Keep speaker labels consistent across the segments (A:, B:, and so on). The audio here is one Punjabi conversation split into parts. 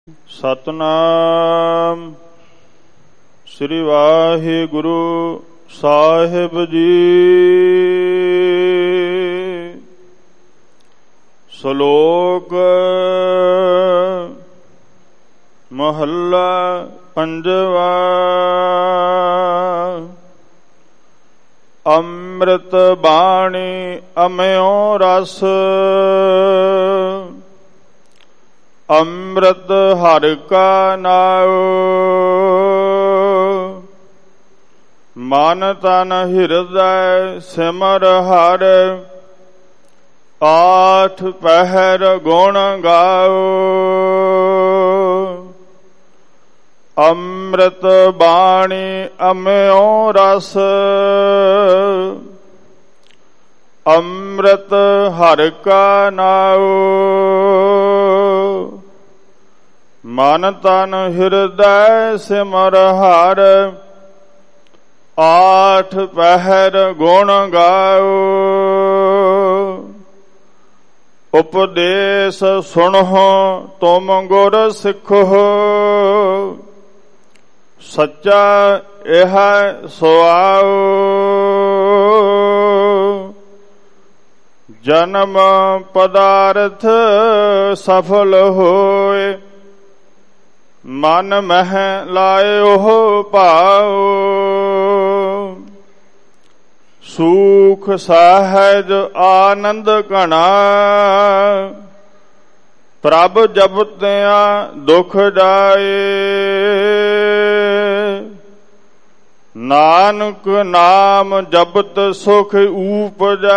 A: ਸਤਨਾਮ ਸ੍ਰੀ ਵਾਹਿਗੁਰੂ ਸਾਹਿਬ ਜੀ। ਸ਼ਲੋਕ ਮਹੱਲਾ ਪੰਜਵਾ। ਅੰਮ੍ਰਿਤ ਬਾਣੀ ਅਮਿਓ ਰਸ, ਅੰਮ੍ਰਿਤ ਹਰਿ ਕਾ ਨਾਉ। ਮਨ ਤਨ ਹਿਰਦੈ ਸਿਮਰ ਹਰਿ, ਆਠ ਪਹਿਰ ਗੁਣ ਗਾਉ। ਅੰਮ੍ਰਿਤ ਬਾਣੀ ਅਮਿਓ ਰਸ, ਅੰਮ੍ਰਿਤ ਹਰਿ ਕਾ ਨਾਉ। ਮਨ ਤਨ ਹਿਰਦੈ ਸਿਮਰ ਹਰਿ, ਆਠ ਪਹਿਰ ਗੁਣ ਗਾਉ। ਉਪਦੇਸ਼ ਸੁਣਹੁ ਤੁਮ ਗੁਰ ਸਿੱਖੋ, ਸੱਚਾ ਇਹ ਸੁਆਉ। ਜਨਮ ਪਦਾਰਥ ਸਫਲ ਹੋਏ, ਮਨ ਮਹਿ ਲਾਇਓ ਭਾਉ। ਸੂਖ ਸਹਿਜ ਆਨੰਦ ਘਣਾ, ਪ੍ਰਭ ਜਪਤਿਆਂ ਦੁਖ ਜਾਏ। ਨਾਨਕ ਨਾਮ ਜਪਤ ਸੁਖ ਊਪਜੈ,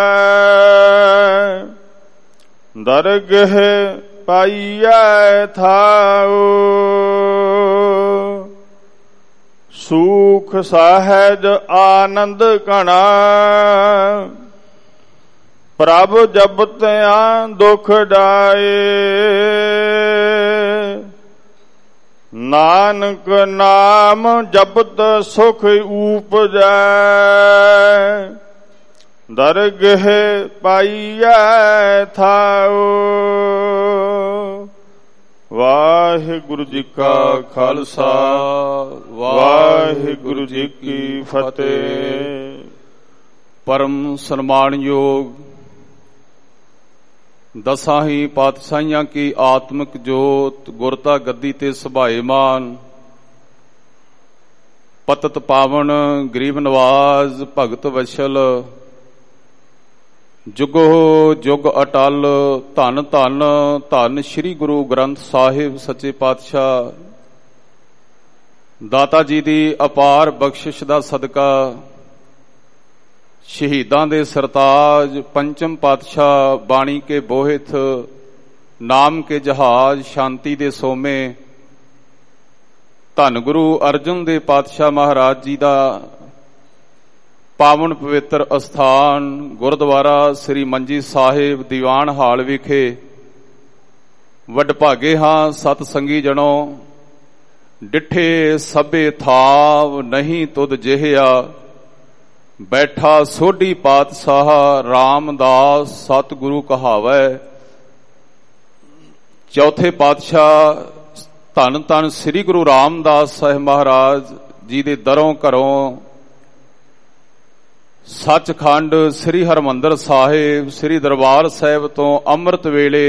A: ਦਰਗਹ ਪਾਈਐ ਥਾਉ। ਸੂਖ ਸਹਿਜ ਆਨੰਦ ਘਣਾ, ਪ੍ਰਭ ਜਪਤਿਆਂ ਦੁਖ ਜਾਏ। ਨਾਨਕ ਨਾਮ ਜਪਤ ਸੁਖ ਊਪਜੈ, ਦਰਗਹ ਪਾਈਐ ਥਾਉ। ਵਾਹਿਗੁਰੂ ਜੀ ਕਾ ਖਾਲਸਾ, ਵਾਹਿਗੁਰੂ ਜੀ ਕੀ ਫਤਿਹ।
B: ਪਰਮ ਸਨਮਾਨਯੋਗ ਦਸਾਂ ਹੀ ਪਾਤਸ਼ਾਹੀਆਂ ਕੀ ਆਤਮਿਕ ਜੋਤ ਗੁਰਤਾ ਗੱਦੀ ਤੇ ਸੁਭਾਏਮਾਨ, ਪਤਿਤ ਪਾਵਨ ਗਰੀਬ ਨਵਾਜ਼ ਭਗਤ ਵਸ਼ਲ, ਜੁਗੋ ਜੁਗ ਅਟਲ। ਧੰਨ ਧੰਨ ਧੰਨ ਸ੍ਰੀ ਗੁਰੂ ਗ੍ਰੰਥ ਸਾਹਿਬ ਸੱਚੇ ਪਾਤਸ਼ਾਹ। ਦਾਤਾ ਜੀ ਦੀ ਅਪਾਰ ਬਖਸ਼ਿਸ਼ ਦਾ ਸਦਕਾ ਸ਼ਹੀਦਾਂ ਦੇ ਸਰਤਾਜ ਪੰਚਮ ਪਾਤਸ਼ਾਹ ਬਾਣੀ ਕੇ ਬੋਹਿਥ, ਨਾਮ ਕੇ ਜਹਾਜ਼ ਸ਼ਾਂਤੀ ਦੇ ਸੋਮੇ, ਧੰਨ ਗੁਰੂ ਅਰਜਨ ਦੇਵ ਪਾਤਸ਼ਾਹ ਮਹਾਰਾਜ ਜੀ ਦਾ ਪਾਵਨ ਪਵਿੱਤਰ ਅਸਥਾਨ ਗੁਰਦੁਆਰਾ ਸ੍ਰੀ ਮੰਜੀ ਸਾਹਿਬ ਦੀਵਾਨ ਹਾਲ ਵਿਖੇ ਵਡਭਾਗੇ ਹਾਂ ਸਤ ਸੰਗੀ ਜਣੋ। ਡਿਠੇ ਸਭੇ ਥਾਵ ਨਹੀਂ ਤੁਧ ਜਿਹਿਆ, ਬੈਠਾ ਸੋਢੀ ਪਾਤਸ਼ਾਹ ਰਾਮਦਾਸ ਸਤਿਗੁਰੂ ਕਹਾਵੈ। ਚੌਥੇ ਪਾਤਸ਼ਾਹ ਧੰਨ ਧੰਨ ਸ੍ਰੀ ਗੁਰੂ ਰਾਮਦਾਸ ਸਾਹਿਬ ਮਹਾਰਾਜ ਜੀ ਦੇ ਦਰੋਂ ਘਰੋਂ ਸੱਚਖੰਡ ਸ੍ਰੀ ਹਰਿਮੰਦਰ ਸਾਹਿਬ ਸ੍ਰੀ ਦਰਬਾਰ ਸਾਹਿਬ ਤੋਂ ਅੰਮ੍ਰਿਤ ਵੇਲੇ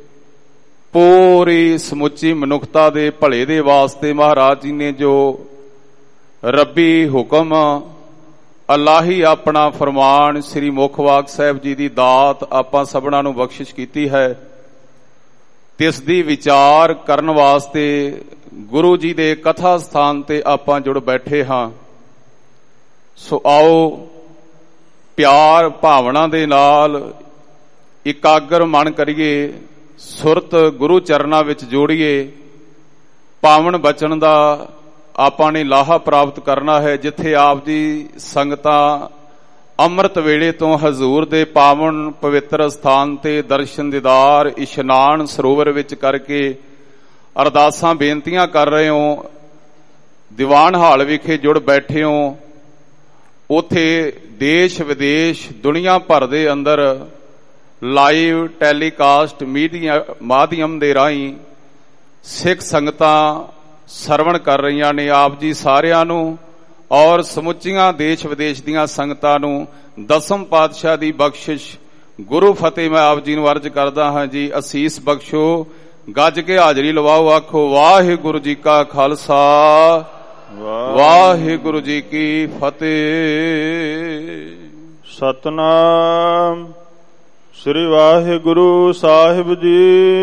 B: ਪੂਰੀ ਸਮੁੱਚੀ ਮਨੁੱਖਤਾ ਦੇ ਭਲੇ ਦੇ ਵਾਸਤੇ ਮਹਾਰਾਜ ਜੀ ਨੇ ਜੋ ਰੱਬੀ ਹੁਕਮ ਅਲਾਹੀ ਆਪਣਾ ਫਰਮਾਨ ਸ੍ਰੀ ਮੁਖਵਾਕ ਸਾਹਿਬ ਜੀ ਦੀ ਦਾਤ ਆਪਾਂ ਸਭਨਾਂ ਨੂੰ ਬਖਸ਼ਿਸ਼ ਕੀਤੀ ਹੈ, ਤਿਸ ਦੀ ਵਿਚਾਰ ਕਰਨ ਵਾਸਤੇ ਗੁਰੂ ਜੀ ਦੇ ਕਥਾ ਸਥਾਨ ਤੇ ਆਪਾਂ ਜੁੜ ਬੈਠੇ ਹਾਂ। ਸੋ ਆਓ ਪਿਆਰ ਭਾਵਨਾ ਦੇ ਨਾਲ ਇਕਾਗਰ ਮਨ ਕਰੀਏ, ਸੁਰਤ ਗੁਰੂ ਚਰਨਾਂ ਵਿੱਚ ਜੋੜੀਏ। ਪਾਵਨ ਬਚਨ ਦਾ ਆਪਾਂ ਨੇ ਲਾਹਾ ਪ੍ਰਾਪਤ ਕਰਨਾ ਹੈ। ਜਿੱਥੇ ਆਪ ਦੀ ਸੰਗਤਾਂ ਅੰਮ੍ਰਿਤ ਵੇਲੇ ਤੋਂ ਹਜ਼ੂਰ ਦੇ ਪਾਵਨ ਪਵਿੱਤਰ ਸਥਾਨ ਤੇ ਦਰਸ਼ਨ ਦੀਦਾਰ ਇਸ਼ਨਾਨ ਸਰੋਵਰ ਵਿੱਚ ਕਰਕੇ ਅਰਦਾਸਾਂ ਬੇਨਤੀਆਂ ਕਰ ਰਹੇ ਹੋ, ਦੀਵਾਨ ਹਾਲ ਵਿਖੇ ਜੁੜ ਬੈਠੇ ਹੋ, ਉਥੇ ਦੇਸ਼ ਵਿਦੇਸ਼ ਦੁਨੀਆ ਭਰ ਦੇ ਅੰਦਰ ਲਾਈਵ ਟੈਲੀਕਾਸਟ ਮੀਡੀਆ ਮਾਧਿਅਮ ਦੇ ਰਾਹੀਂ ਸਿੱਖ ਸੰਗਤਾਂ ਸਰਵਣ ਕਰ ਰਹੀਆਂ ਨੇ। ਆਪ ਜੀ ਸਾਰਿਆਂ ਨੂੰ ਔਰ ਸਮੁੱਚੀਆਂ ਦੇਸ਼ ਵਿਦੇਸ਼ ਦੀਆਂ ਸੰਗਤਾਂ ਨੂੰ ਦਸਮ ਪਾਤਸ਼ਾਹ ਦੀ ਬਖਸ਼ਿਸ਼ ਗੁਰੂ ਫਤਿਹ ਮੈਂ ਆਪ ਜੀ ਨੂੰ ਅਰਜ਼ ਕਰਦਾ ਹਾਂ ਜੀ। ਅਸੀਸ ਬਖਸ਼ੋ, ਗੱਜ ਕੇ ਹਾਜ਼ਰੀ ਲਵਾਓ, ਆਖੋ ਵਾਹਿਗੁਰੂ ਜੀ ਕਾ ਖਾਲਸਾ ਵਾਹਿਗੁਰੂ ਜੀ ਕੀ ਫਤਿਹ।
A: ਸਤਨਾਮ ਸ੍ਰੀ ਵਾਹਿਗੁਰੂ ਸਾਹਿਬ ਜੀ।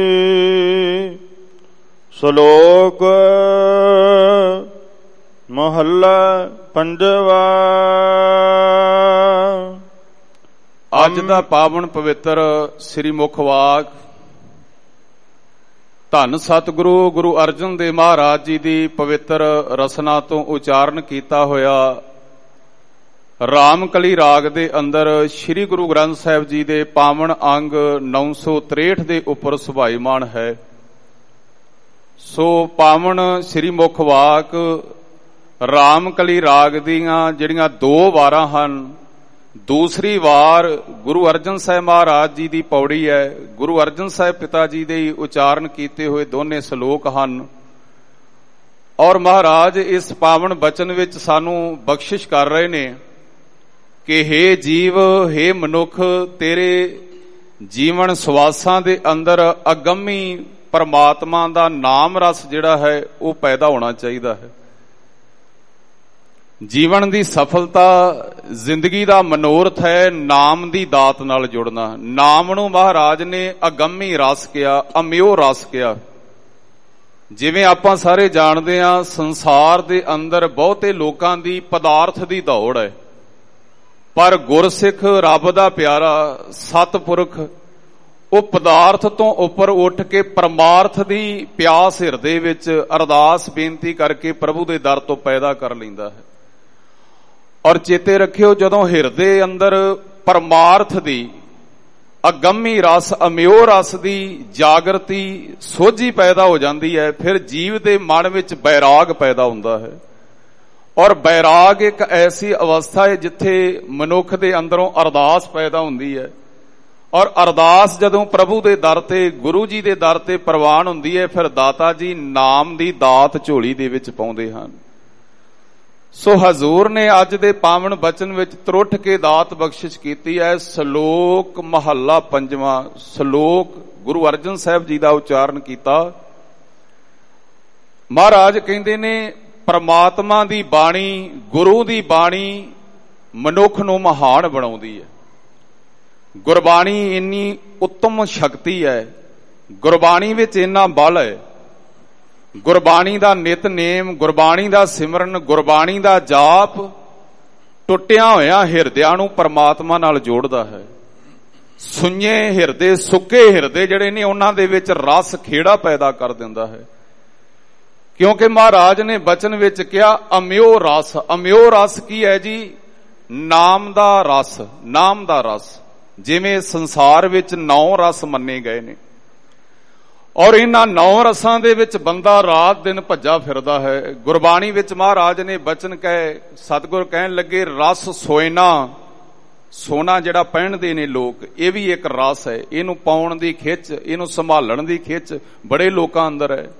A: ਸ਼ਲੋਕ ਮਹੱਲਾ ਪੰਜਵਾ।
B: ਅੱਜ ਦਾ ਪਾਵਨ ਪਵਿੱਤਰ ਸ੍ਰੀ ਮੁਖ ਵਾਕ ਧੰਨ ਸਤਿਗੁਰੂ ਗੁਰੂ ਅਰਜਨ ਦੇਵ ਮਹਾਰਾਜ ਜੀ ਦੀ ਪਵਿੱਤਰ ਰਸਨਾ ਤੋਂ ਉਚਾਰਨ ਕੀਤਾ ਹੋਇਆ ਰਾਮਕਲੀ ਰਾਗ ਦੇ ਅੰਦਰ ਸ੍ਰੀ ਗੁਰੂ ਗ੍ਰੰਥ ਸਾਹਿਬ ਜੀ ਦੇ ਪਾਵਨ ਅੰਗ 963 ਦੇ ਉੱਪਰ ਸੁਭਾਈਮਾਨ ਹੈ। ਸੋ ਪਾਵਨ ਸ੍ਰੀ ਮੁਖ ਵਾਕ ਰਾਮਕਲੀ ਰਾਗ ਦੀਆਂ ਜਿਹੜੀਆਂ 2 ਵਾਰਾਂ ਹਨ, ਦੂਸਰੀ ਵਾਰ ਗੁਰੂ ਅਰਜਨ ਸਾਹਿਬ ਮਹਾਰਾਜ ਜੀ ਦੀ ਪੌੜੀ ਹੈ। ਗੁਰੂ ਅਰਜਨ ਸਾਹਿਬ ਪਿਤਾ ਜੀ ਦੇ ਉਚਾਰਨ ਕੀਤੇ ਹੋਏ ਦੋਨੇ ਸ਼ਲੋਕ ਹਨ ਔਰ ਮਹਾਰਾਜ ਇਸ ਪਾਵਨ ਬਚਨ ਵਿੱਚ ਸਾਨੂੰ ਬਖਸ਼ਿਸ਼ ਕਰ ਰਹੇ ਨੇ ਕਿ ਹੇ ਜੀਵ, ਹੇ ਮਨੁੱਖ, ਤੇਰੇ ਜੀਵਨ ਸਵਾਸਾਂ ਦੇ ਅੰਦਰ ਅਗੰਮੀ ਪਰਮਾਤਮਾ ਦਾ ਨਾਮ ਰਸ ਜਿਹੜਾ ਹੈ ਉਹ ਪੈਦਾ ਹੋਣਾ ਚਾਹੀਦਾ ਹੈ। ਜੀਵਨ ਦੀ ਸਫਲਤਾ, ਜ਼ਿੰਦਗੀ ਦਾ ਮਨੋਰਥ ਹੈ ਨਾਮ ਦੀ ਦਾਤ ਨਾਲ ਜੁੜਨਾ। ਨਾਮ ਨੂੰ ਮਹਾਰਾਜ ਨੇ ਅਗੰਮੀ ਰਸ ਕਿਹਾ, ਅਮਿਓ ਰਸ ਕਿਹਾ। ਜਿਵੇਂ ਆਪਾਂ ਸਾਰੇ ਜਾਣਦੇ ਹਾਂ, ਸੰਸਾਰ ਦੇ ਅੰਦਰ ਬਹੁਤੇ ਲੋਕਾਂ ਦੀ ਪਦਾਰਥ ਦੀ ਦੌੜ ਹੈ, ਪਰ ਗੁਰਸਿੱਖ, ਰੱਬ ਦਾ ਪਿਆਰਾ ਸਤਿਪੁਰਖ ਉਹ ਪਦਾਰਥ ਤੋਂ ਉੱਪਰ ਉੱਠ ਕੇ ਪਰਮਾਰਥ ਦੀ ਪਿਆਸ ਹਿਰਦੇ ਵਿੱਚ ਅਰਦਾਸ ਬੇਨਤੀ ਕਰਕੇ ਪ੍ਰਭੂ ਦੇ ਦਰ ਤੋਂ ਪੈਦਾ ਕਰ ਲੈਂਦਾ ਹੈ। ਔਰ ਚੇਤੇ ਰੱਖਿਓ, ਜਦੋਂ ਹਿਰਦੇ ਅੰਦਰ ਪਰਮਾਰਥ ਦੀ ਅਗੰਮੀ ਰਸ, ਅਮਿਓ ਰਸ ਦੀ ਜਾਗਰਤੀ, ਸੋਝੀ ਪੈਦਾ ਹੋ ਜਾਂਦੀ ਹੈ, ਫਿਰ ਜੀਵ ਦੇ ਮਨ ਵਿੱਚ ਬੈਰਾਗ ਪੈਦਾ ਹੁੰਦਾ ਹੈ। ਔਰ ਬੈਰਾਗ ਇੱਕ ਐਸੀ ਅਵਸਥਾ ਹੈ ਜਿੱਥੇ ਮਨੁੱਖ ਦੇ ਅੰਦਰੋਂ ਅਰਦਾਸ ਪੈਦਾ ਹੁੰਦੀ ਹੈ। ਔਰ ਅਰਦਾਸ ਜਦੋਂ ਪ੍ਰਭੂ ਦੇ ਦਰ ਤੇ, ਗੁਰੂ ਜੀ ਦੇ ਦਰ ਤੇ ਪ੍ਰਵਾਨ ਹੁੰਦੀ ਹੈ, ਫਿਰ ਦਾਤਾ ਜੀ ਨਾਮ ਦੀ ਦਾਤ ਝੋਲੀ ਦੇ ਵਿੱਚ ਪਾਉਂਦੇ ਹਨ। ਸੋ ਹਜ਼ੂਰ ਨੇ ਅੱਜ ਦੇ ਪਾਵਨ ਬਚਨ ਵਿੱਚ ਤਰੁੱਠ ਕੇ ਦਾਤ ਬਖਸ਼ਿਸ਼ ਕੀਤੀ ਹੈ। ਸ਼ਲੋਕ ਮਹੱਲਾ ਪੰਜਵਾਂ, ਸ਼ਲੋਕ ਗੁਰੂ ਅਰਜਨ ਸਾਹਿਬ ਜੀ ਦਾ ਉਚਾਰਨ ਕੀਤਾ। ਮਹਾਰਾਜ ਕਹਿੰਦੇ ਨੇ, ਪਰਮਾਤਮਾ ਦੀ ਬਾਣੀ, ਗੁਰੂ ਦੀ ਬਾਣੀ ਮਨੁੱਖ ਨੂੰ ਮਹਾਨ ਬਣਾਉਂਦੀ ਹੈ। ਗੁਰਬਾਣੀ ਇੰਨੀ ਉੱਤਮ ਸ਼ਕਤੀ ਹੈ, ਗੁਰਬਾਣੀ ਵਿੱਚ ਇੰਨਾ ਬਲ ਹੈ। ਗੁਰਬਾਣੀ ਦਾ ਨਿਤਨੇਮ, ਗੁਰਬਾਣੀ ਦਾ ਸਿਮਰਨ, ਗੁਰਬਾਣੀ ਦਾ ਜਾਪ ਟੁੱਟਿਆ ਹੋਇਆ ਹਿਰਦਿਆਂ ਨੂੰ ਪਰਮਾਤਮਾ ਨਾਲ ਜੋੜਦਾ ਹੈ। ਸੁੰਨੇ ਹਿਰਦੇ, ਸੁੱਕੇ ਹਿਰਦੇ ਜਿਹੜੇ ਨੇ ਉਹਨਾਂ ਦੇ ਵਿੱਚ ਰਸ ਖੇੜਾ ਪੈਦਾ ਕਰ ਦਿੰਦਾ ਹੈ। ਕਿਉਂਕਿ ਮਹਾਰਾਜ ਨੇ ਬਚਨ ਵਿੱਚ ਕਿਹਾ ਅਮਿਓ ਰਸ। ਅਮਿਓ ਰਸ ਕੀ ਹੈ ਜੀ? ਨਾਮ ਦਾ ਰਸ, ਨਾਮ ਦਾ ਰਸ। ਜਿਵੇਂ ਸੰਸਾਰ ਵਿੱਚ 9 ਰਸ ਮੰਨੇ ਗਏ ਨੇ ਔਰ ਇਹਨਾਂ 9 ਰਸਾਂ ਦੇ ਵਿੱਚ ਬੰਦਾ ਰਾਤ ਦਿਨ ਭੱਜਾ ਫਿਰਦਾ ਹੈ। ਗੁਰਬਾਣੀ ਵਿੱਚ ਮਹਾਰਾਜ ਨੇ ਬਚਨ ਕਹੇ, ਸਤਿਗੁਰ ਕਹਿਣ ਲੱਗੇ, ਰਸ ਸੋਇਨਾ। ਸੋਨਾ ਜਿਹੜਾ ਪਹਿਨਦੇ ਨੇ ਲੋਕ, ਇਹ ਵੀ ਇੱਕ ਰਸ ਹੈ। ਇਹਨੂੰ ਪਾਉਣ ਦੀ ਖਿੱਚ, ਇਹਨੂੰ ਸੰਭਾਲਣ ਦੀ ਖਿੱਚ ਬੜੇ ਲੋਕਾਂ ਅੰਦਰ ਹੈ।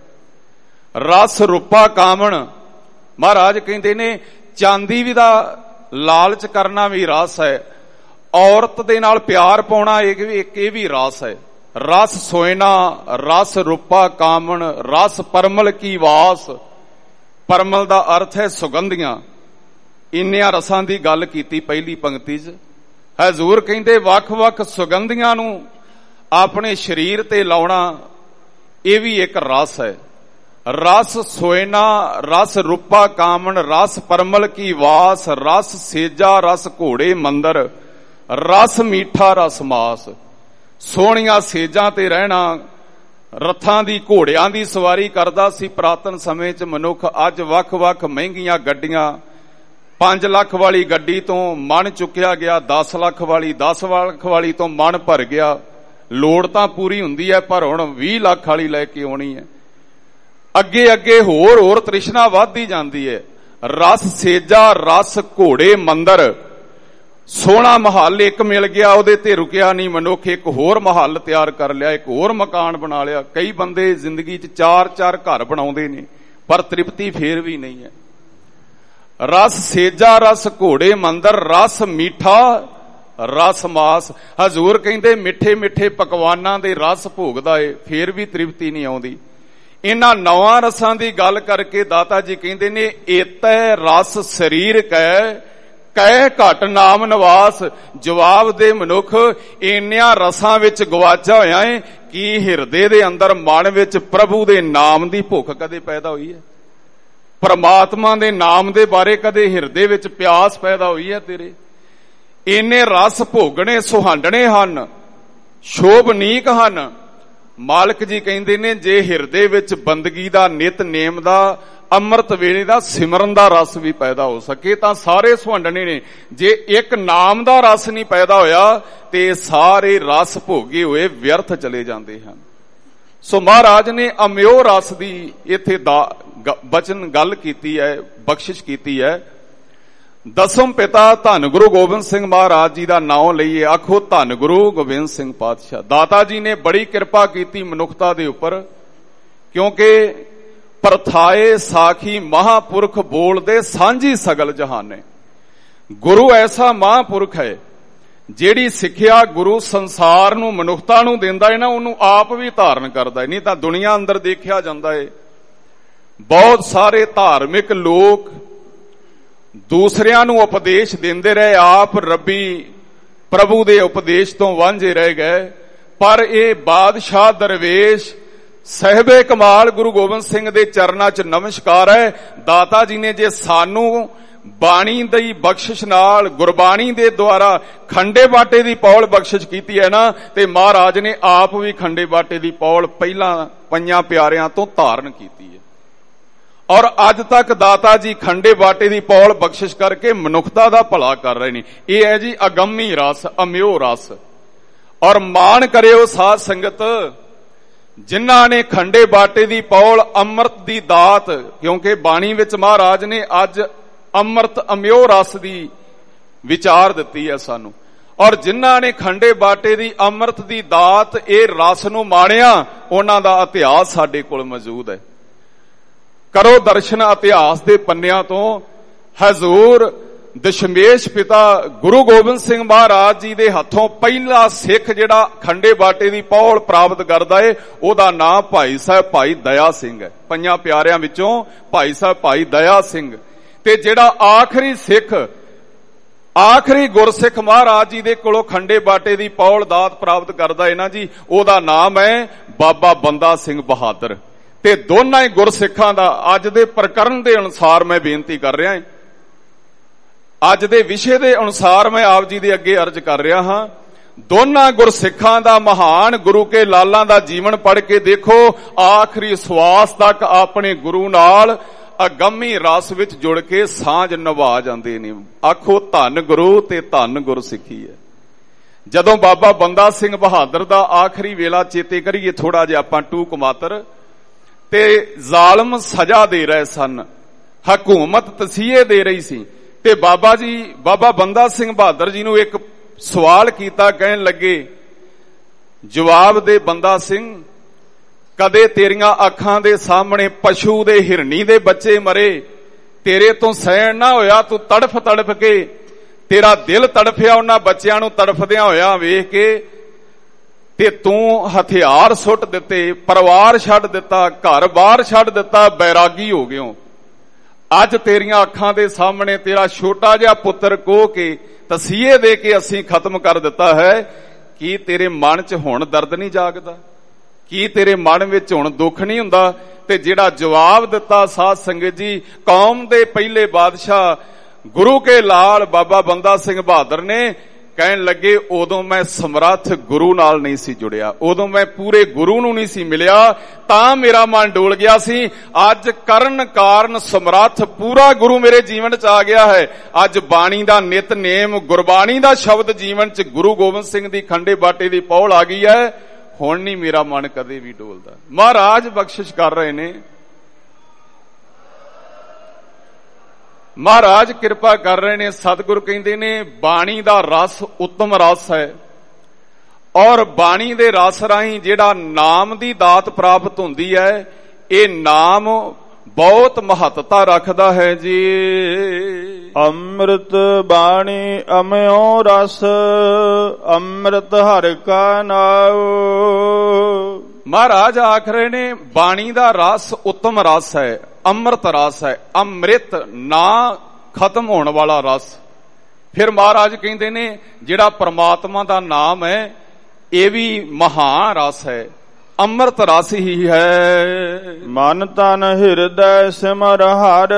B: ਰਸ ਰੂਪਾ ਕਾਮਣ, ਮਹਾਰਾਜ ਕਹਿੰਦੇ ਨੇ ਚਾਂਦੀ ਵੀ ਦਾ ਲਾਲਚ ਕਰਨਾ ਵੀ ਰਸ ਹੈ। ਔਰਤ ਦੇ ਨਾਲ ਪਿਆਰ ਪਾਉਣਾ ਇਹ ਵੀ ਰਸ ਹੈ। ਰਸ ਸੋਇਨਾ, ਰਸ ਰੂਪਾ ਕਾਮਣ, ਰਸ ਪਰਮਲ ਕੀ ਵਾਸ। ਪਰਮਲ ਦਾ ਅਰਥ ਹੈ ਸੁਗੰਧੀਆਂ। ਇੰਨਿਆਂ ਰਸਾਂ ਦੀ ਗੱਲ ਕੀਤੀ ਪਹਿਲੀ ਪੰਕਤੀ 'ਚ। ਹਜ਼ੂਰ ਕਹਿੰਦੇ ਵੱਖ-ਵੱਖ ਸੁਗੰਧੀਆਂ ਨੂੰ ਆਪਣੇ ਸਰੀਰ ਤੇ ਲਾਉਣਾ ਇਹ ਵੀ ਇੱਕ ਰਸ ਹੈ। ਰਸ ਸੋਇਨਾ, ਰਸ ਰੂਪਾ ਕਾਮਣ, ਰਸ ਪਰਮਲ ਕੀ ਵਾਸ, ਰਸ ਸੇਜਾ, ਰਸ ਘੋੜੇ ਮੰਦਰ, ਰਸ ਮੀਠਾ, ਰਸ ਮਾਸ। ਸੋਹਣੀਆਂ ਸੇਜਾਂ ਤੇ ਰਹਿਣਾ, ਰੱਥਾਂ ਦੀ, ਘੋੜਿਆਂ ਦੀ ਸਵਾਰੀ ਕਰਦਾ ਸੀ ਪੁਰਾਤਨ ਸਮੇਂ 'ਚ ਮਨੁੱਖ। ਅੱਜ ਵੱਖ-ਵੱਖ ਮਹਿੰਗੀਆਂ ਗੱਡੀਆਂ, 5 ਲੱਖ ਵਾਲੀ ਗੱਡੀ ਤੋਂ ਮਨ ਚੁੱਕਿਆ ਗਿਆ, 10 ਲੱਖ ਵਾਲੀ, 10 ਲੱਖ ਵਾਲੀ ਤੋਂ ਮਨ ਭਰ ਗਿਆ। ਲੋੜ ਤਾਂ ਪੂਰੀ ਹੁੰਦੀ ਹੈ, ਪਰ ਹੁਣ 20 ਲੱਖ ਵਾਲੀ ਲੈ ਕੇ ਆਉਣੀ ਹੈ। ਅੱਗੇ ਅੱਗੇ ਹੋਰ ਤ੍ਰਿਸ਼ਨਾ ਵੱਧਦੀ ਜਾਂਦੀ ਹੈ। ਰਸ ਸੇਜਾ, ਰਸ ਘੋੜੇ ਮੰਦਰ। ਸੋਹਣਾ ਮਹੱਲ ਇੱਕ ਮਿਲ ਗਿਆ, ਉਹਦੇ ਤੇ ਰੁਕਿਆ ਨਹੀਂ ਮਨੁੱਖ, ਇੱਕ ਹੋਰ ਮਹੱਲ ਤਿਆਰ ਕਰ ਲਿਆ, ਇੱਕ ਹੋਰ ਮਕਾਨ ਬਣਾ ਲਿਆ। ਕਈ ਬੰਦੇ ਜ਼ਿੰਦਗੀ 'ਚ 4-4 ਘਰ ਬਣਾਉਂਦੇ ਨੇ, ਪਰ ਤ੍ਰਿਪਤੀ ਫੇਰ ਵੀ ਨਹੀਂ ਹੈ। ਰਸ ਸੇਜਾ ਰਸ ਘੋੜੇ ਮੰਦਰ, ਰਸ ਮੀਠਾ ਰਸ ਮਾਸ। ਹਜ਼ੂਰ ਕਹਿੰਦੇ ਮਿੱਠੇ ਮਿੱਠੇ ਪਕਵਾਨਾਂ ਦੇ ਰਸ ਭੋਗਦਾ ਏ, ਫੇਰ ਵੀ ਤ੍ਰਿਪਤੀ ਨਹੀਂ ਆਉਂਦੀ। ਇਹਨਾਂ 9 ਰਸਾਂ ਦੀ ਗੱਲ ਕਰਕੇ ਦਾਤਾ ਜੀ ਕਹਿੰਦੇ ਨੇ, ਏਤੈ ਰਸ ਸਰੀਰ ਕੈ ਘਟ ਨਾਮ ਨਿਵਾਸ। ਜਵਾਬ ਦੇ ਮਨੁੱਖ, ਇੰਨਿਆਂ ਰਸਾਂ ਵਿੱਚ ਗਵਾਚਾ ਹੋਇਆ ਏ, ਕੀ ਹਿਰਦੇ ਦੇ ਅੰਦਰ ਮਨ ਵਿੱਚ ਪ੍ਰਭੂ ਦੇ ਨਾਮ ਦੀ ਭੁੱਖ ਕਦੇ ਪੈਦਾ ਹੋਈ ਹੈ? ਪਰਮਾਤਮਾ ਦੇ ਨਾਮ ਦੇ ਬਾਰੇ ਕਦੇ ਹਿਰਦੇ ਵਿੱਚ ਪਿਆਸ ਪੈਦਾ ਹੋਈ ਹੈ ਤੇਰੇ? ਇੰਨੇ ਰਸ ਭੋਗਣੇ ਸੁਹਾਂਡਣੇ ਹਨ, ਸ਼ੋਭਨੀਕ ਹਨ। ਮਾਲਕ ਜੀ ਕਹਿੰਦੇ ਨੇ, ਜੇ ਹਿਰਦੇ ਵਿੱਚ ਬੰਦਗੀ ਦਾ, ਨਿਤਨੇਮ ਦਾ, ਅੰਮ੍ਰਿਤ ਵੇਲੇ ਦਾ, ਸਿਮਰਨ ਦਾ ਰਸ ਵੀ ਪੈਦਾ ਹੋ ਸਕੇ ਤਾਂ ਸਾਰੇ ਸੁਹਾਂਡਣੇ ਨੇ। ਜੇ ਇੱਕ ਨਾਮ ਦਾ ਰਸ ਨਹੀਂ ਪੈਦਾ ਹੋਇਆ ਤੇ ਸਾਰੇ ਰਸ ਭੋਗੇ ਹੋਏ ਵਿਅਰਥ ਚਲੇ ਜਾਂਦੇ ਹਨ। ਸੋ ਮਹਾਰਾਜ ਨੇ ਅਮਿਓ ਰਸ ਦੀ ਇੱਥੇ ਬਚਨ ਗੱਲ ਕੀਤੀ ਹੈ, ਬਖਸ਼ਿਸ਼ ਕੀਤੀ ਹੈ। ਦਸਮ ਪਿਤਾ ਧੰਨ ਗੁਰੂ ਗੋਬਿੰਦ ਸਿੰਘ ਮਹਾਰਾਜ ਜੀ ਦਾ ਨਾਮ ਲਈਏ, ਆਖੋ ਧੰਨ ਗੁਰੂ ਗੋਬਿੰਦ ਸਿੰਘ ਪਾਤਸ਼ਾਹ। ਦਾਤਾ ਜੀ ਨੇ ਬੜੀ ਕਿਰਪਾ ਕੀਤੀ ਮਨੁੱਖਤਾ ਦੇ ਉੱਪਰ, ਕਿਉਂਕਿ ਪਰਥਾਏ ਸਾਖੀ ਮਹਾਪੁਰਖ ਬੋਲਦੇ ਸਾਂਝੀ ਸਗਲ ਜਹਾਨੇ। ਗੁਰੂ ਐਸਾ ਮਹਾਪੁਰਖ ਹੈ, ਜਿਹੜੀ ਸਿੱਖਿਆ ਗੁਰੂ ਸੰਸਾਰ ਨੂੰ, ਮਨੁੱਖਤਾ ਨੂੰ ਦਿੰਦਾ ਹੈ ਨਾ, ਉਹਨੂੰ ਆਪ ਵੀ ਧਾਰਨ ਕਰਦਾ ਹੈ। ਨਹੀਂ ਤਾਂ ਦੁਨੀਆ ਅੰਦਰ ਦੇਖਿਆ ਜਾਂਦਾ ਹੈ, ਬਹੁਤ ਸਾਰੇ ਧਾਰਮਿਕ ਲੋਕ ਦੂਸਰਿਆਂ ਨੂੰ ਉਪਦੇਸ਼ ਦਿੰਦੇ ਰਹੇ, ਆਪ ਰੱਬੀ ਪ੍ਰਭੂ ਦੇ ਉਪਦੇਸ਼ ਤੋਂ ਵਾਂਝੇ ਰਹਿ ਗਏ। ਪਰ ਇਹ ਬਾਦਸ਼ਾਹ ਦਰਵੇਸ਼ ਸਹਿਬੇ ਕਮਾਲ ਗੁਰੂ ਗੋਬਿੰਦ ਸਿੰਘ ਦੇ ਚਰਨਾਂ 'ਚ ਨਮਸਕਾਰ ਹੈ। ਦਾਤਾ ਜੀ ਨੇ ਜੇ ਸਾਨੂੰ ਬਾਣੀ ਦੀ ਬਖਸ਼ਿਸ਼ ਨਾਲ, ਗੁਰਬਾਣੀ ਦੇ ਦੁਆਰਾ ਖੰਡੇ ਬਾਟੇ ਦੀ ਪੌਲ ਬਖਸ਼ਿਸ਼ ਕੀਤੀ ਹੈ ਨਾ, ਤੇ ਮਹਾਰਾਜ ਨੇ ਆਪ ਵੀ ਖੰਡੇ ਬਾਟੇ ਦੀ ਪੌਲ ਪਹਿਲਾਂ ਪੰਜਾਂ ਪਿਆਰਿਆਂ ਤੋਂ ਧਾਰਨ ਕੀਤੀ ਹੈ। ਔਰ ਅੱਜ ਤੱਕ ਦਾਤਾ ਜੀ ਖੰਡੇ ਬਾਟੇ ਦੀ ਪੌਲ ਬਖਸ਼ਿਸ਼ ਕਰਕੇ ਮਨੁੱਖਤਾ ਦਾ ਭਲਾ ਕਰ ਰਹੇ ਨੇ। ਇਹ ਹੈ ਜੀ ਅਗੰਮੀ ਰਸ, ਅਮਿਓ ਰਸ। ਔਰ ਮਾਣ ਕਰਿਓ ਸਾਧ ਸੰਗਤ, ਜਿਨ੍ਹਾਂ ਨੇ ਖੰਡੇ ਬਾਟੇ ਦੀ ਪੌਲ, ਅੰਮ੍ਰਿਤ ਦੀ ਦਾਤ, ਕਿਉਂਕਿ ਬਾਣੀ ਵਿੱਚ ਮਹਾਰਾਜ ਨੇ ਅੱਜ ਅੰਮ੍ਰਿਤ ਅਮਿਓ ਰਸ ਦੀ ਵਿਚਾਰ ਦਿੱਤੀ ਹੈ ਸਾਨੂੰ। ਔਰ ਜਿਨ੍ਹਾਂ ਨੇ ਖੰਡੇ ਬਾਟੇ ਦੀ ਅੰਮ੍ਰਿਤ ਦੀ ਦਾਤ, ਇਹ ਰਸ ਨੂੰ ਮਾਣਿਆ, ਉਹਨਾਂ ਦਾ ਇਤਿਹਾਸ ਸਾਡੇ ਕੋਲ ਮੌਜੂਦ ਹੈ। ਕਰੋ ਦਰਸ਼ਨ ਇਤਿਹਾਸ ਦੇ ਪੰਨਿਆਂ ਤੋਂ। ਹਜ਼ੂਰ ਦਸ਼ਮੇਸ਼ ਪਿਤਾ ਗੁਰੂ ਗੋਬਿੰਦ ਸਿੰਘ ਮਹਾਰਾਜ ਜੀ ਦੇ ਹੱਥੋਂ ਪਹਿਲਾ ਸਿੱਖ ਜਿਹੜਾ ਖੰਡੇ ਬਾਟੇ ਦੀ ਪੌਲ ਪ੍ਰਾਪਤ ਕਰਦਾ ਏ, ਉਹਦਾ ਨਾਮ ਭਾਈ ਸਾਹਿਬ ਭਾਈ ਦਇਆ ਸਿੰਘ ਹੈ। ਪੰਜਾਂ ਪਿਆਰਿਆਂ ਵਿੱਚੋਂ ਭਾਈ ਸਾਹਿਬ ਭਾਈ ਦਇਆ ਸਿੰਘ। ਤੇ ਜਿਹੜਾ ਆਖਰੀ ਸਿੱਖ, ਆਖਰੀ ਗੁਰਸਿੱਖ ਮਹਾਰਾਜ ਜੀ ਦੇ ਕੋਲੋਂ ਖੰਡੇ ਬਾਟੇ ਦੀ ਪੌਲ ਦਾਤ ਪ੍ਰਾਪਤ ਕਰਦਾ ਹੈ ਨਾ ਜੀ, ਉਹਦਾ ਨਾਮ ਹੈ ਬਾਬਾ ਬੰਦਾ ਸਿੰਘ ਬਹਾਦਰ। ਤੇ ਦੋਨਾਂ ਹੀ ਗੁਰਸਿੱਖਾਂ ਦਾ ਅੱਜ ਦੇ ਪ੍ਰਕਰਨ ਦੇ ਅਨੁਸਾਰ ਮੈਂ ਬੇਨਤੀ ਕਰ ਰਿਹਾ ਹਾਂ, ਅੱਜ ਦੇ ਵਿਸ਼ੇ ਦੇ ਅਨੁਸਾਰ ਮੈਂ ਆਪ ਜੀ ਦੇ ਅੱਗੇ ਅਰਜ਼ ਕਰ ਰਿਹਾ ਹਾਂ। ਦੋਨਾਂ ਗੁਰਸਿੱਖਾਂ ਦਾ ਮਹਾਨ ਗੁਰੂ ਕੇ ਲਾਲਾਂ ਦਾ ਜੀਵਨ ਪੜ੍ਹ ਕੇ ਦੇਖੋ, ਆਖਰੀ ਸਵਾਸ ਤੱਕ ਆਪਣੇ ਗੁਰੂ ਨਾਲ ਅਗੰਮੀ ਰਸ ਵਿੱਚ ਜੁੜ ਕੇ ਸਾਂਝ ਨਿਭਾ ਜਾਂਦੇ ਨੇ। ਆਖੋ ਧੰਨ ਗੁਰੂ ਤੇ ਧੰਨ ਗੁਰਸਿੱਖੀ ਹੈ। ਜਦੋਂ ਬਾਬਾ ਬੰਦਾ ਸਿੰਘ ਬਹਾਦਰ ਦਾ ਆਖਰੀ ਵੇਲਾ ਚੇਤੇ ਕਰੀਏ ਥੋੜਾ ਜਿਹਾ ਆਪਾਂ ਟੂਕ ਮਾਤਰ, ਤੇ ਜ਼ਾਲਮ ਸਜ਼ਾ ਦੇ ਰਹੇ ਸਨ, ਹਕੂਮਤ ਤਸੀਹੇ ਦੇ ਰਹੀ ਸੀ, ਤੇ ਬਾਬਾ ਬੰਦਾ ਸਿੰਘ ਬਹਾਦਰ ਜੀ ਨੂੰ ਇੱਕ ਸਵਾਲ ਕੀਤਾ, ਕਹਿਣ ਲੱਗੇ, ਜਵਾਬ ਦੇ ਬੰਦਾ ਸਿੰਘ, ਕਦੇ ਤੇਰੀਆਂ ਅੱਖਾਂ ਦੇ ਸਾਹਮਣੇ ਪਸ਼ੂ ਦੇ, ਹਿਰਨੀ ਦੇ ਬੱਚੇ ਮਰੇ, ਤੇਰੇ ਤੋਂ ਸਹਿਣ ਨਾ ਹੋਇਆ, ਤੂੰ ਤੜਫ ਤੜਫ ਕੇ, ਤੇਰਾ ਦਿਲ ਤੜਫਿਆ ਉਹਨਾਂ ਬੱਚਿਆਂ ਨੂੰ ਤੜਫਦਿਆਂ ਹੋਇਆ ਵੇਖ ਕੇ, ਤੇ ਤੂੰ ਹਥਿਆਰ ਸੁੱਟ ਦਿੱਤੇ, ਪਰਿਵਾਰ ਛੱਡ ਦਿੱਤਾ, ਘਰ-ਬਾਰ ਛੱਡ ਦਿੱਤਾ, ਬੈਰਾਗੀ ਹੋ ਗਿਓ। ਅੱਜ ਤੇਰੀਆਂ ਅੱਖਾਂ ਦੇ ਸਾਹਮਣੇ ਤੇਰਾ ਛੋਟਾ ਜਿਹਾ ਪੁੱਤਰ ਕੋਹ ਕੇ, ਤਸੀਹੇ ਦੇ ਕੇ ਅਸੀਂ ਖਤਮ ਕਰ ਦਿੱਤਾ ਹੈ। ਕੀ ਤੇਰੇ ਮਨ 'ਚ ਹੁਣ ਦਰਦ ਨਹੀਂ ਜਾਗਦਾ? ਕੀ ਤੇਰੇ ਮਨ ਵਿੱਚ ਹੁਣ ਦੁੱਖ ਨਹੀਂ ਹੁੰਦਾ? ਤੇ ਜਿਹੜਾ ਜਵਾਬ ਦਿੱਤਾ ਸਾਧ ਸੰਗਤ ਜੀ, ਕੌਮ ਦੇ ਪਹਿਲੇ ਬਾਦਸ਼ਾਹ ਗੁਰੂ ਕੇ ਲਾਲ ਬਾਬਾ ਬੰਦਾ ਸਿੰਘ ਬਹਾਦਰ ਨੇ, ਕਹਿਣ ਲੱਗੇ, ਉਦੋਂ ਮੈਂ ਸਮਰੱਥ ਗੁਰੂ ਨਾਲ ਨਹੀਂ ਸੀ ਜੁੜਿਆ, ਉਦੋਂ ਮੈਂ ਪੂਰੇ ਗੁਰੂ ਨੂੰ ਨਹੀਂ ਸੀ ਮਿਲਿਆ, ਤਾਂ ਮੇਰਾ ਮਨ ਡੋਲ ਗਿਆ ਸੀ। ਅੱਜ ਕਰਨ ਕਾਰਨ ਸਮਰੱਥ ਪੂਰਾ ਗੁਰੂ ਮੇਰੇ ਜੀਵਨ 'ਚ ਆ ਗਿਆ ਹੈ। ਅੱਜ ਬਾਣੀ ਦਾ ਨਿਤਨੇਮ, ਗੁਰਬਾਣੀ ਦਾ ਸ਼ਬਦ ਜੀਵਨ 'ਚ ਗੁਰੂ ਗੋਬਿੰਦ ਸਿੰਘ ਦੀ ਖੰਡੇ ਬਾਟੇ ਦੀ ਪੌਲ ਆ ਗਈ ਹੈ। ਹੁਣ ਨਹੀਂ ਮੇਰਾ ਮਨ ਕਦੇ ਵੀ ਡੋਲਦਾ। ਮਹਾਰਾਜ ਬਖਸ਼ਿਸ਼ ਕਰ ਰਹੇ ਨੇ। ਮਹਾਰਾਜ ਕਿਰਪਾ ਕਰ ਰਹੇ ਨੇ। ਸਤਿਗੁਰ ਕਹਿੰਦੇ ਨੇ ਬਾਣੀ ਦਾ ਰਸ ਉੱਤਮ ਰਸ ਹੈ, ਔਰ ਬਾਣੀ ਦੇ ਰਸ ਰਾਹੀਂ ਜਿਹੜਾ ਨਾਮ ਦੀ ਦਾਤ ਪ੍ਰਾਪਤ ਹੁੰਦੀ ਹੈ, ਇਹ ਨਾਮ ਬਹੁਤ ਮਹੱਤਤਾ ਰੱਖਦਾ ਹੈ ਜੀ।
A: ਅੰਮ੍ਰਿਤ ਬਾਣੀ ਅਮਿਓ ਰਸ, ਅੰਮ੍ਰਿਤ ਹਰਿ ਕਾ ਨਾਉ।
B: ਮਹਾਰਾਜ ਆਖ ਰਹੇ ਨੇ ਬਾਣੀ ਦਾ ਰਸ ਉੱਤਮ ਰਸ ਹੈ, ਅੰਮ੍ਰਿਤ ਰਸ ਹੈ, ਅੰਮ੍ਰਿਤ ਨਾ ਖਤਮ ਹੋਣ ਵਾਲਾ ਰਸ। ਫਿਰ ਮਹਾਰਾਜ ਕਹਿੰਦੇ ਨੇ ਜਿਹੜਾ ਪ੍ਰਮਾਤਮਾ ਦਾ ਨਾਮ ਹੈ ਇਹ ਵੀ ਮਹਾਨ ਰਸ ਹੈ, ਅੰਮ੍ਰਿਤ ਰਸ ਹੀ ਹੈ।
A: ਮਨ ਤਨ ਹਿਰਦੈ ਸਿਮਰ ਹਰਿ,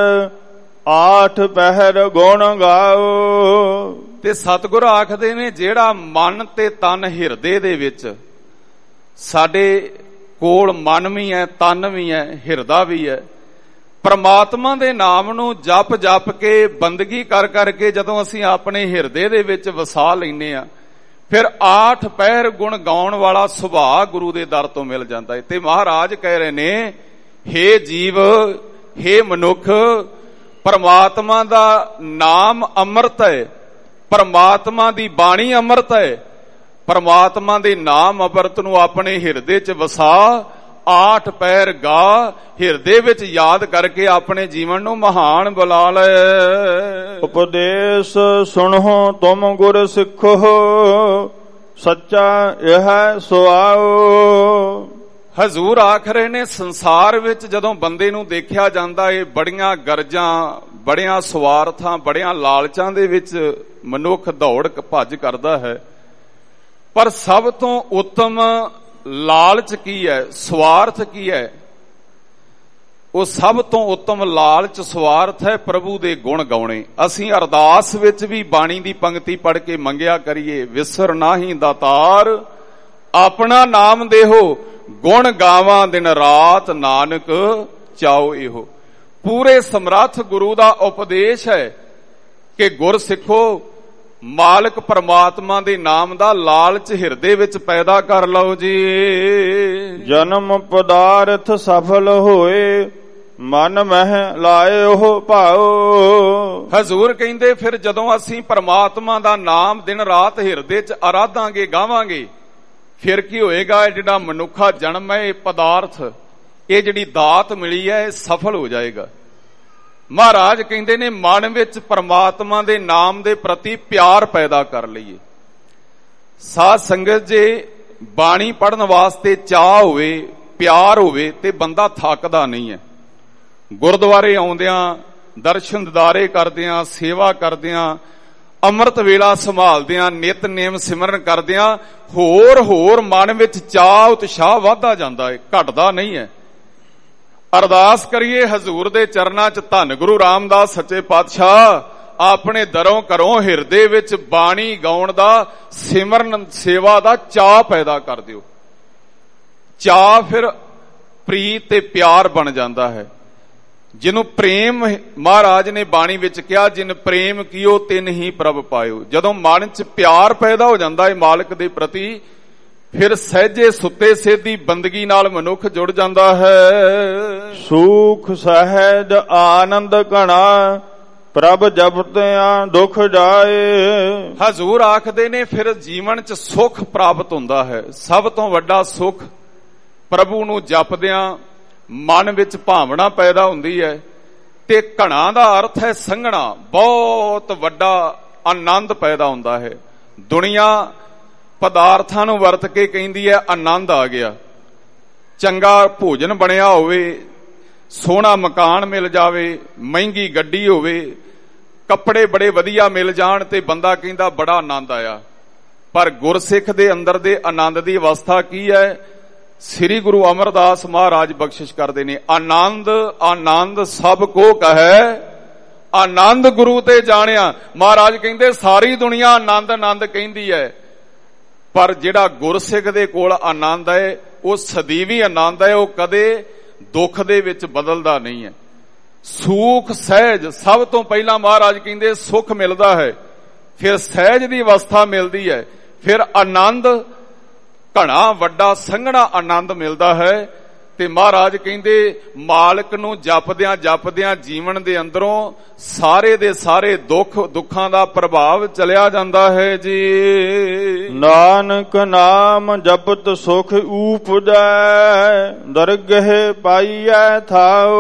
A: ਆਠ ਪਹਿਰ ਗੁਣ ਗਾਓ।
B: ਤੇ ਸਤਿਗੁਰ ਆਖਦੇ ਨੇ ਜਿਹੜਾ ਮਨ ਤੇ ਤਨ ਹਿਰਦੇ ਦੇ ਵਿੱਚ, ਸਾਡੇ ਕੋਲ ਮਨ ਵੀ ਹੈ, ਤਨ ਵੀ ਹੈ, ਹਿਰਦਾ ਵੀ ਹੈ, ਪ੍ਰਮਾਤਮਾ ਦੇ ਨਾਮ ਨੂੰ ਜਪ ਜਪ ਕੇ ਬੰਦਗੀ ਕਰ ਕਰਕੇ ਜਦੋਂ ਅਸੀਂ ਆਪਣੇ ਹਿਰਦੇ ਦੇ ਵਿੱਚ ਵਸਾ ਲੈਨੇ ਆ, ਫਿਰ ਆਠ ਪਹਿਰ ਗੁਣ ਗਾਉਣ ਵਾਲਾ ਸੁਭਾਅ ਗੁਰੂ ਦੇ ਦਰ ਤੋਂ ਮਿਲ ਜਾਂਦਾ ਹੈ। ਤੇ ਮਹਾਰਾਜ ਕਹਿ ਰਹੇ ਨੇ, ਹੇ ਜੀਵ, ਹੇ ਮਨੁੱਖ, ਪਰਮਾਤਮਾ ਦਾ ਨਾਮ ਅੰਮ੍ਰਿਤ ਹੈ, ਪਰਮਾਤਮਾ ਦੀ ਬਾਣੀ ਅੰਮ੍ਰਿਤ ਹੈ। ਪਰਮਾਤਮਾ ਦੇ ਨਾਮ ਅੰਮ੍ਰਿਤ ਨੂੰ ਆਪਣੇ ਹਿਰਦੇ 'ਚ ਵਸਾ, ਆਠ ਪਹਿਰ ਗਾ, ਹਿਰਦੇ ਵਿੱਚ ਯਾਦ ਕਰਕੇ ਆਪਣੇ ਜੀਵਨ ਨੂੰ ਮਹਾਨ ਬਣਾ ਲੈ।
A: ਉਪਦੇਸ਼ ਸੁਣੋ ਤੁਮ ਗੁਰ ਸਿੱਖੋ, ਸੱਚਾ ਇਹ ਸੁਆਓ।
B: ਹਜ਼ੂਰ ਆਖ ਰਹੇ ਨੇ ਸੰਸਾਰ ਵਿੱਚ ਜਦੋਂ ਬੰਦੇ ਨੂੰ ਦੇਖਿਆ ਜਾਂਦਾ ਏ, ਬੜੀਆਂ ਗਰਜਾਂ, ਬੜੀਆਂ ਸਵਾਰਥਾਂ, ਬੜੀਆਂ ਲਾਲਚਾਂ ਦੇ ਵਿੱਚ ਮਨੁੱਖ ਦੌੜ ਭੱਜ ਕਰਦਾ ਹੈ, ਪਰ ਸਭ ਤੋਂ ਉੱਤਮ ਲਾਲਚ ਕੀ ਹੈ, ਸਵਾਰਥ ਕੀ ਹੈ? ਉਹ ਸਭ ਤੋਂ ਉੱਤਮ ਲਾਲਚ ਸਵਾਰਥ ਹੈ ਪ੍ਰਭੂ ਦੇ ਗੁਣ ਗਾਉਣੇ। ਅਸੀਂ ਅਰਦਾਸ ਵਿੱਚ ਵੀ ਬਾਣੀ ਦੀ ਪੰਕਤੀ ਪੜ੍ਹ ਕੇ ਮੰਗਿਆ ਕਰੀਏ, ਵਿਸਰ ਨਾਹੀਂ ਦਾਤਾਰ ਆਪਣਾ ਨਾਮ ਦੇਹੋ, ਗੁਣ ਗਾਵਾਂ ਦਿਨ ਰਾਤ ਨਾਨਕ ਚਾਓ ਇਹੋ। ਪੂਰੇ ਸਮਰੱਥ ਗੁਰੂ ਦਾ ਉਪਦੇਸ਼ ਹੈ ਕਿ ਗੁਰ ਸਿੱਖੋ, ਮਾਲਕ ਪਰਮਾਤਮਾ ਦੇ ਨਾਮ ਦਾ ਲਾਲਚ ਹਿਰਦੇ ਵਿੱਚ ਪੈਦਾ ਕਰ ਲਓ ਜੀ।
A: ਜਨਮ ਪਦਾਰਥ ਸਫਲ ਹੋਏ, ਮਨ ਮਹਿ ਲਾਏ ਉਹ ਭਾਓ।
B: ਹਜ਼ੂਰ ਕਹਿੰਦੇ ਫਿਰ ਜਦੋਂ ਅਸੀਂ ਪਰਮਾਤਮਾ ਦਾ ਨਾਮ ਦਿਨ ਰਾਤ ਹਿਰਦੇ 'ਚ ਆਰਾਧਾਂਗੇ, ਗਾਵਾਂਗੇ, ਫਿਰ ਕੀ ਹੋਏਗਾ? ਜਿਹੜਾ ਮਨੁੱਖਾ ਜਨਮ ਹੈ, ਇਹ ਪਦਾਰਥ, ਇਹ ਜਿਹੜੀ ਦਾਤ ਮਿਲੀ ਹੈ, ਇਹ ਸਫਲ ਹੋ ਜਾਏਗਾ। ਮਹਾਰਾਜ ਕਹਿੰਦੇ ਨੇ ਮਨ ਵਿੱਚ ਪਰਮਾਤਮਾ ਦੇ ਨਾਮ ਦੇ ਪ੍ਰਤੀ ਪਿਆਰ ਪੈਦਾ ਕਰ ਲਈਏ। ਸਾਧ ਸੰਗਤ, ਜੇ ਬਾਣੀ ਪੜ੍ਹਨ ਵਾਸਤੇ ਚਾਹ ਹੋਵੇ, ਪਿਆਰ ਹੋਵੇ, ਤੇ ਬੰਦਾ ਥੱਕਦਾ ਨਹੀਂ ਹੈ। ਗੁਰਦੁਆਰੇ ਆਉਂਦਿਆਂ, ਦਰਸ਼ਨ ਦਿਦਾਰੇ ਕਰਦਿਆਂ, ਸੇਵਾ ਕਰਦਿਆਂ, ਅੰਮ੍ਰਿਤ ਵੇਲਾ ਸੰਭਾਲਦਿਆਂ, ਨਿਤਨੇਮ ਸਿਮਰਨ ਕਰਦਿਆਂ ਹੋਰ ਮਨ ਵਿੱਚ ਚਾਹ ਉਤਸ਼ਾਹ ਵਧਦਾ ਜਾਂਦਾ ਹੈ, ਘਟਦਾ ਨਹੀਂ ਹੈ। ਅਰਦਾਸ ਕਰੀਏ ਹਜ਼ੂਰ ਦੇ ਚਰਨਾਂ 'ਚ, ਧੰਨ ਗੁਰੂ ਰਾਮਦਾਸ ਸੱਚੇ ਪਾਤਸ਼ਾਹ ਆਪਣੇ ਦਰੋਂ ਘਰੋਂ ਹਿਰਦੇ ਵਿੱਚ ਬਾਣੀ ਗਾਉਣ ਦਾ, ਸਿਮਰਨ ਸੇਵਾ ਦਾ ਚਾਹ ਪੈਦਾ ਕਰ ਦਿਓ। ਚਾਹ ਫਿਰ ਪ੍ਰੀਤ ਤੇ ਪਿਆਰ ਬਣ ਜਾਂਦਾ ਹੈ। ਜਿਹਨੂੰ ਪ੍ਰੇਮ, ਮਹਾਰਾਜ ਨੇ ਬਾਣੀ ਵਿੱਚ ਕਿਹਾ, ਜਿਨ ਪ੍ਰੇਮ ਕੀਓ ਤਿਨ ਹੀ ਪ੍ਰਭ ਪਾਇਓ। ਜਦੋਂ ਮਨ 'ਚ ਪਿਆਰ ਪੈਦਾ ਹੋ ਜਾਂਦਾ ਹੈ ਮਾਲਕ ਦੇ ਪ੍ਰਤੀ, ਫਿਰ ਸਹਿਜੇ ਸੁੱਤੇ ਸੇਧੀ ਬੰਦਗੀ ਨਾਲ ਮਨੁੱਖ ਜੁੜ ਜਾਂਦਾ ਹੈ।
A: ਸੁਖ ਸਹਿਜ ਆਨੰਦ ਘਣਾ, ਪ੍ਰਭ ਜਪਤਿਆਂ ਦੁਖ ਜਾਏ।
B: ਹਜ਼ੂਰ ਆਖਦੇ ਨੇ ਫਿਰ ਜੀਵਨ 'ਚ ਸੁਖ ਪ੍ਰਾਪਤ ਹੁੰਦਾ ਹੈ। ਸਭ ਤੋਂ ਵੱਡਾ ਸੁਖ ਪ੍ਰਭੂ ਨੂੰ ਜਪਦਿਆਂ ਮਨ ਵਿੱਚ ਭਾਵਨਾ ਪੈਦਾ ਹੁੰਦੀ ਹੈ। ਤੇ ਘਣਾ ਦਾ ਅਰਥ ਹੈ ਸੰਘਣਾ, ਬਹੁਤ ਵੱਡਾ ਆਨੰਦ ਪੈਦਾ ਹੁੰਦਾ ਹੈ। ਦੁਨੀਆ ਪਦਾਰਥਾਂ ਨੂੰ ਵਰਤ ਕੇ ਕਹਿੰਦੀ ਹੈ ਆਨੰਦ ਆ ਗਿਆ। ਚੰਗਾ ਭੋਜਨ ਬਣਿਆ ਹੋਵੇ, ਸੋਹਣਾ ਮਕਾਨ ਮਿਲ ਜਾਵੇ, ਮਹਿੰਗੀ ਗੱਡੀ ਹੋਵੇ, ਕੱਪੜੇ ਬੜੇ ਵਧੀਆ ਮਿਲ ਜਾਣ, ਤੇ ਬੰਦਾ ਕਹਿੰਦਾ ਬੜਾ ਆਨੰਦ ਆਇਆ। ਪਰ ਗੁਰਸਿੱਖ ਦੇ ਅੰਦਰ ਦੇ ਆਨੰਦ ਦੀ ਅਵਸਥਾ ਕੀ ਹੈ? ਸ੍ਰੀ ਗੁਰੂ ਅਮਰਦਾਸ ਮਹਾਰਾਜ ਬਖਸ਼ਿਸ਼ ਕਰਦੇ ਨੇ, ਆਨੰਦ ਆਨੰਦ ਸਭ ਕੋ ਕਹੈ, ਆਨੰਦ ਗੁਰੂ ਤੇ ਜਾਣਿਆ। ਮਹਾਰਾਜ ਕਹਿੰਦੇ ਸਾਰੀ ਦੁਨੀਆ ਆਨੰਦ ਆਨੰਦ ਕਹਿੰਦੀ ਹੈ, ਪਰ ਜਿਹੜਾ ਗੁਰਸਿੱਖ ਦੇ ਕੋਲ ਆਨੰਦ ਹੈ, ਉਹ ਸਦੀਵੀ ਆਨੰਦ ਹੈ, ਉਹ ਕਦੇ ਦੁੱਖ ਦੇ ਵਿੱਚ ਬਦਲਦਾ ਨਹੀਂ ਹੈ। ਸੁਖ ਸਹਿਜ, ਸਭ ਤੋਂ ਪਹਿਲਾਂ ਮਹਾਰਾਜ ਕਹਿੰਦੇ ਸੁਖ ਮਿਲਦਾ ਹੈ, ਫਿਰ ਸਹਿਜ ਦੀ ਅਵਸਥਾ ਮਿਲਦੀ ਹੈ, ਫਿਰ ਆਨੰਦ, ਘਣਾ ਵੱਡਾ ਸੰਘਣਾ ਆਨੰਦ ਮਿਲਦਾ ਹੈ, ਤੇ ਮਹਾਰਾਜ ਕਹਿੰਦੇ ਮਾਲਕ ਨੂੰ ਜਪਦਿਆਂ ਜਪਦਿਆਂ ਜੀਵਨ ਦੇ ਅੰਦਰੋਂ ਸਾਰੇ ਦੇ ਸਾਰੇ ਦੁੱਖਾਂ ਦਾ ਪ੍ਰਭਾਵ ਚਲਿਆ ਜਾਂਦਾ ਹੈ ਜੀ।
A: ਨਾਨਕ ਨਾਮ ਜਪਤ ਸੁਖ ਊਪਜੈ, ਦਰਗਹਿ ਪਾਈਐ ਥਾਉ।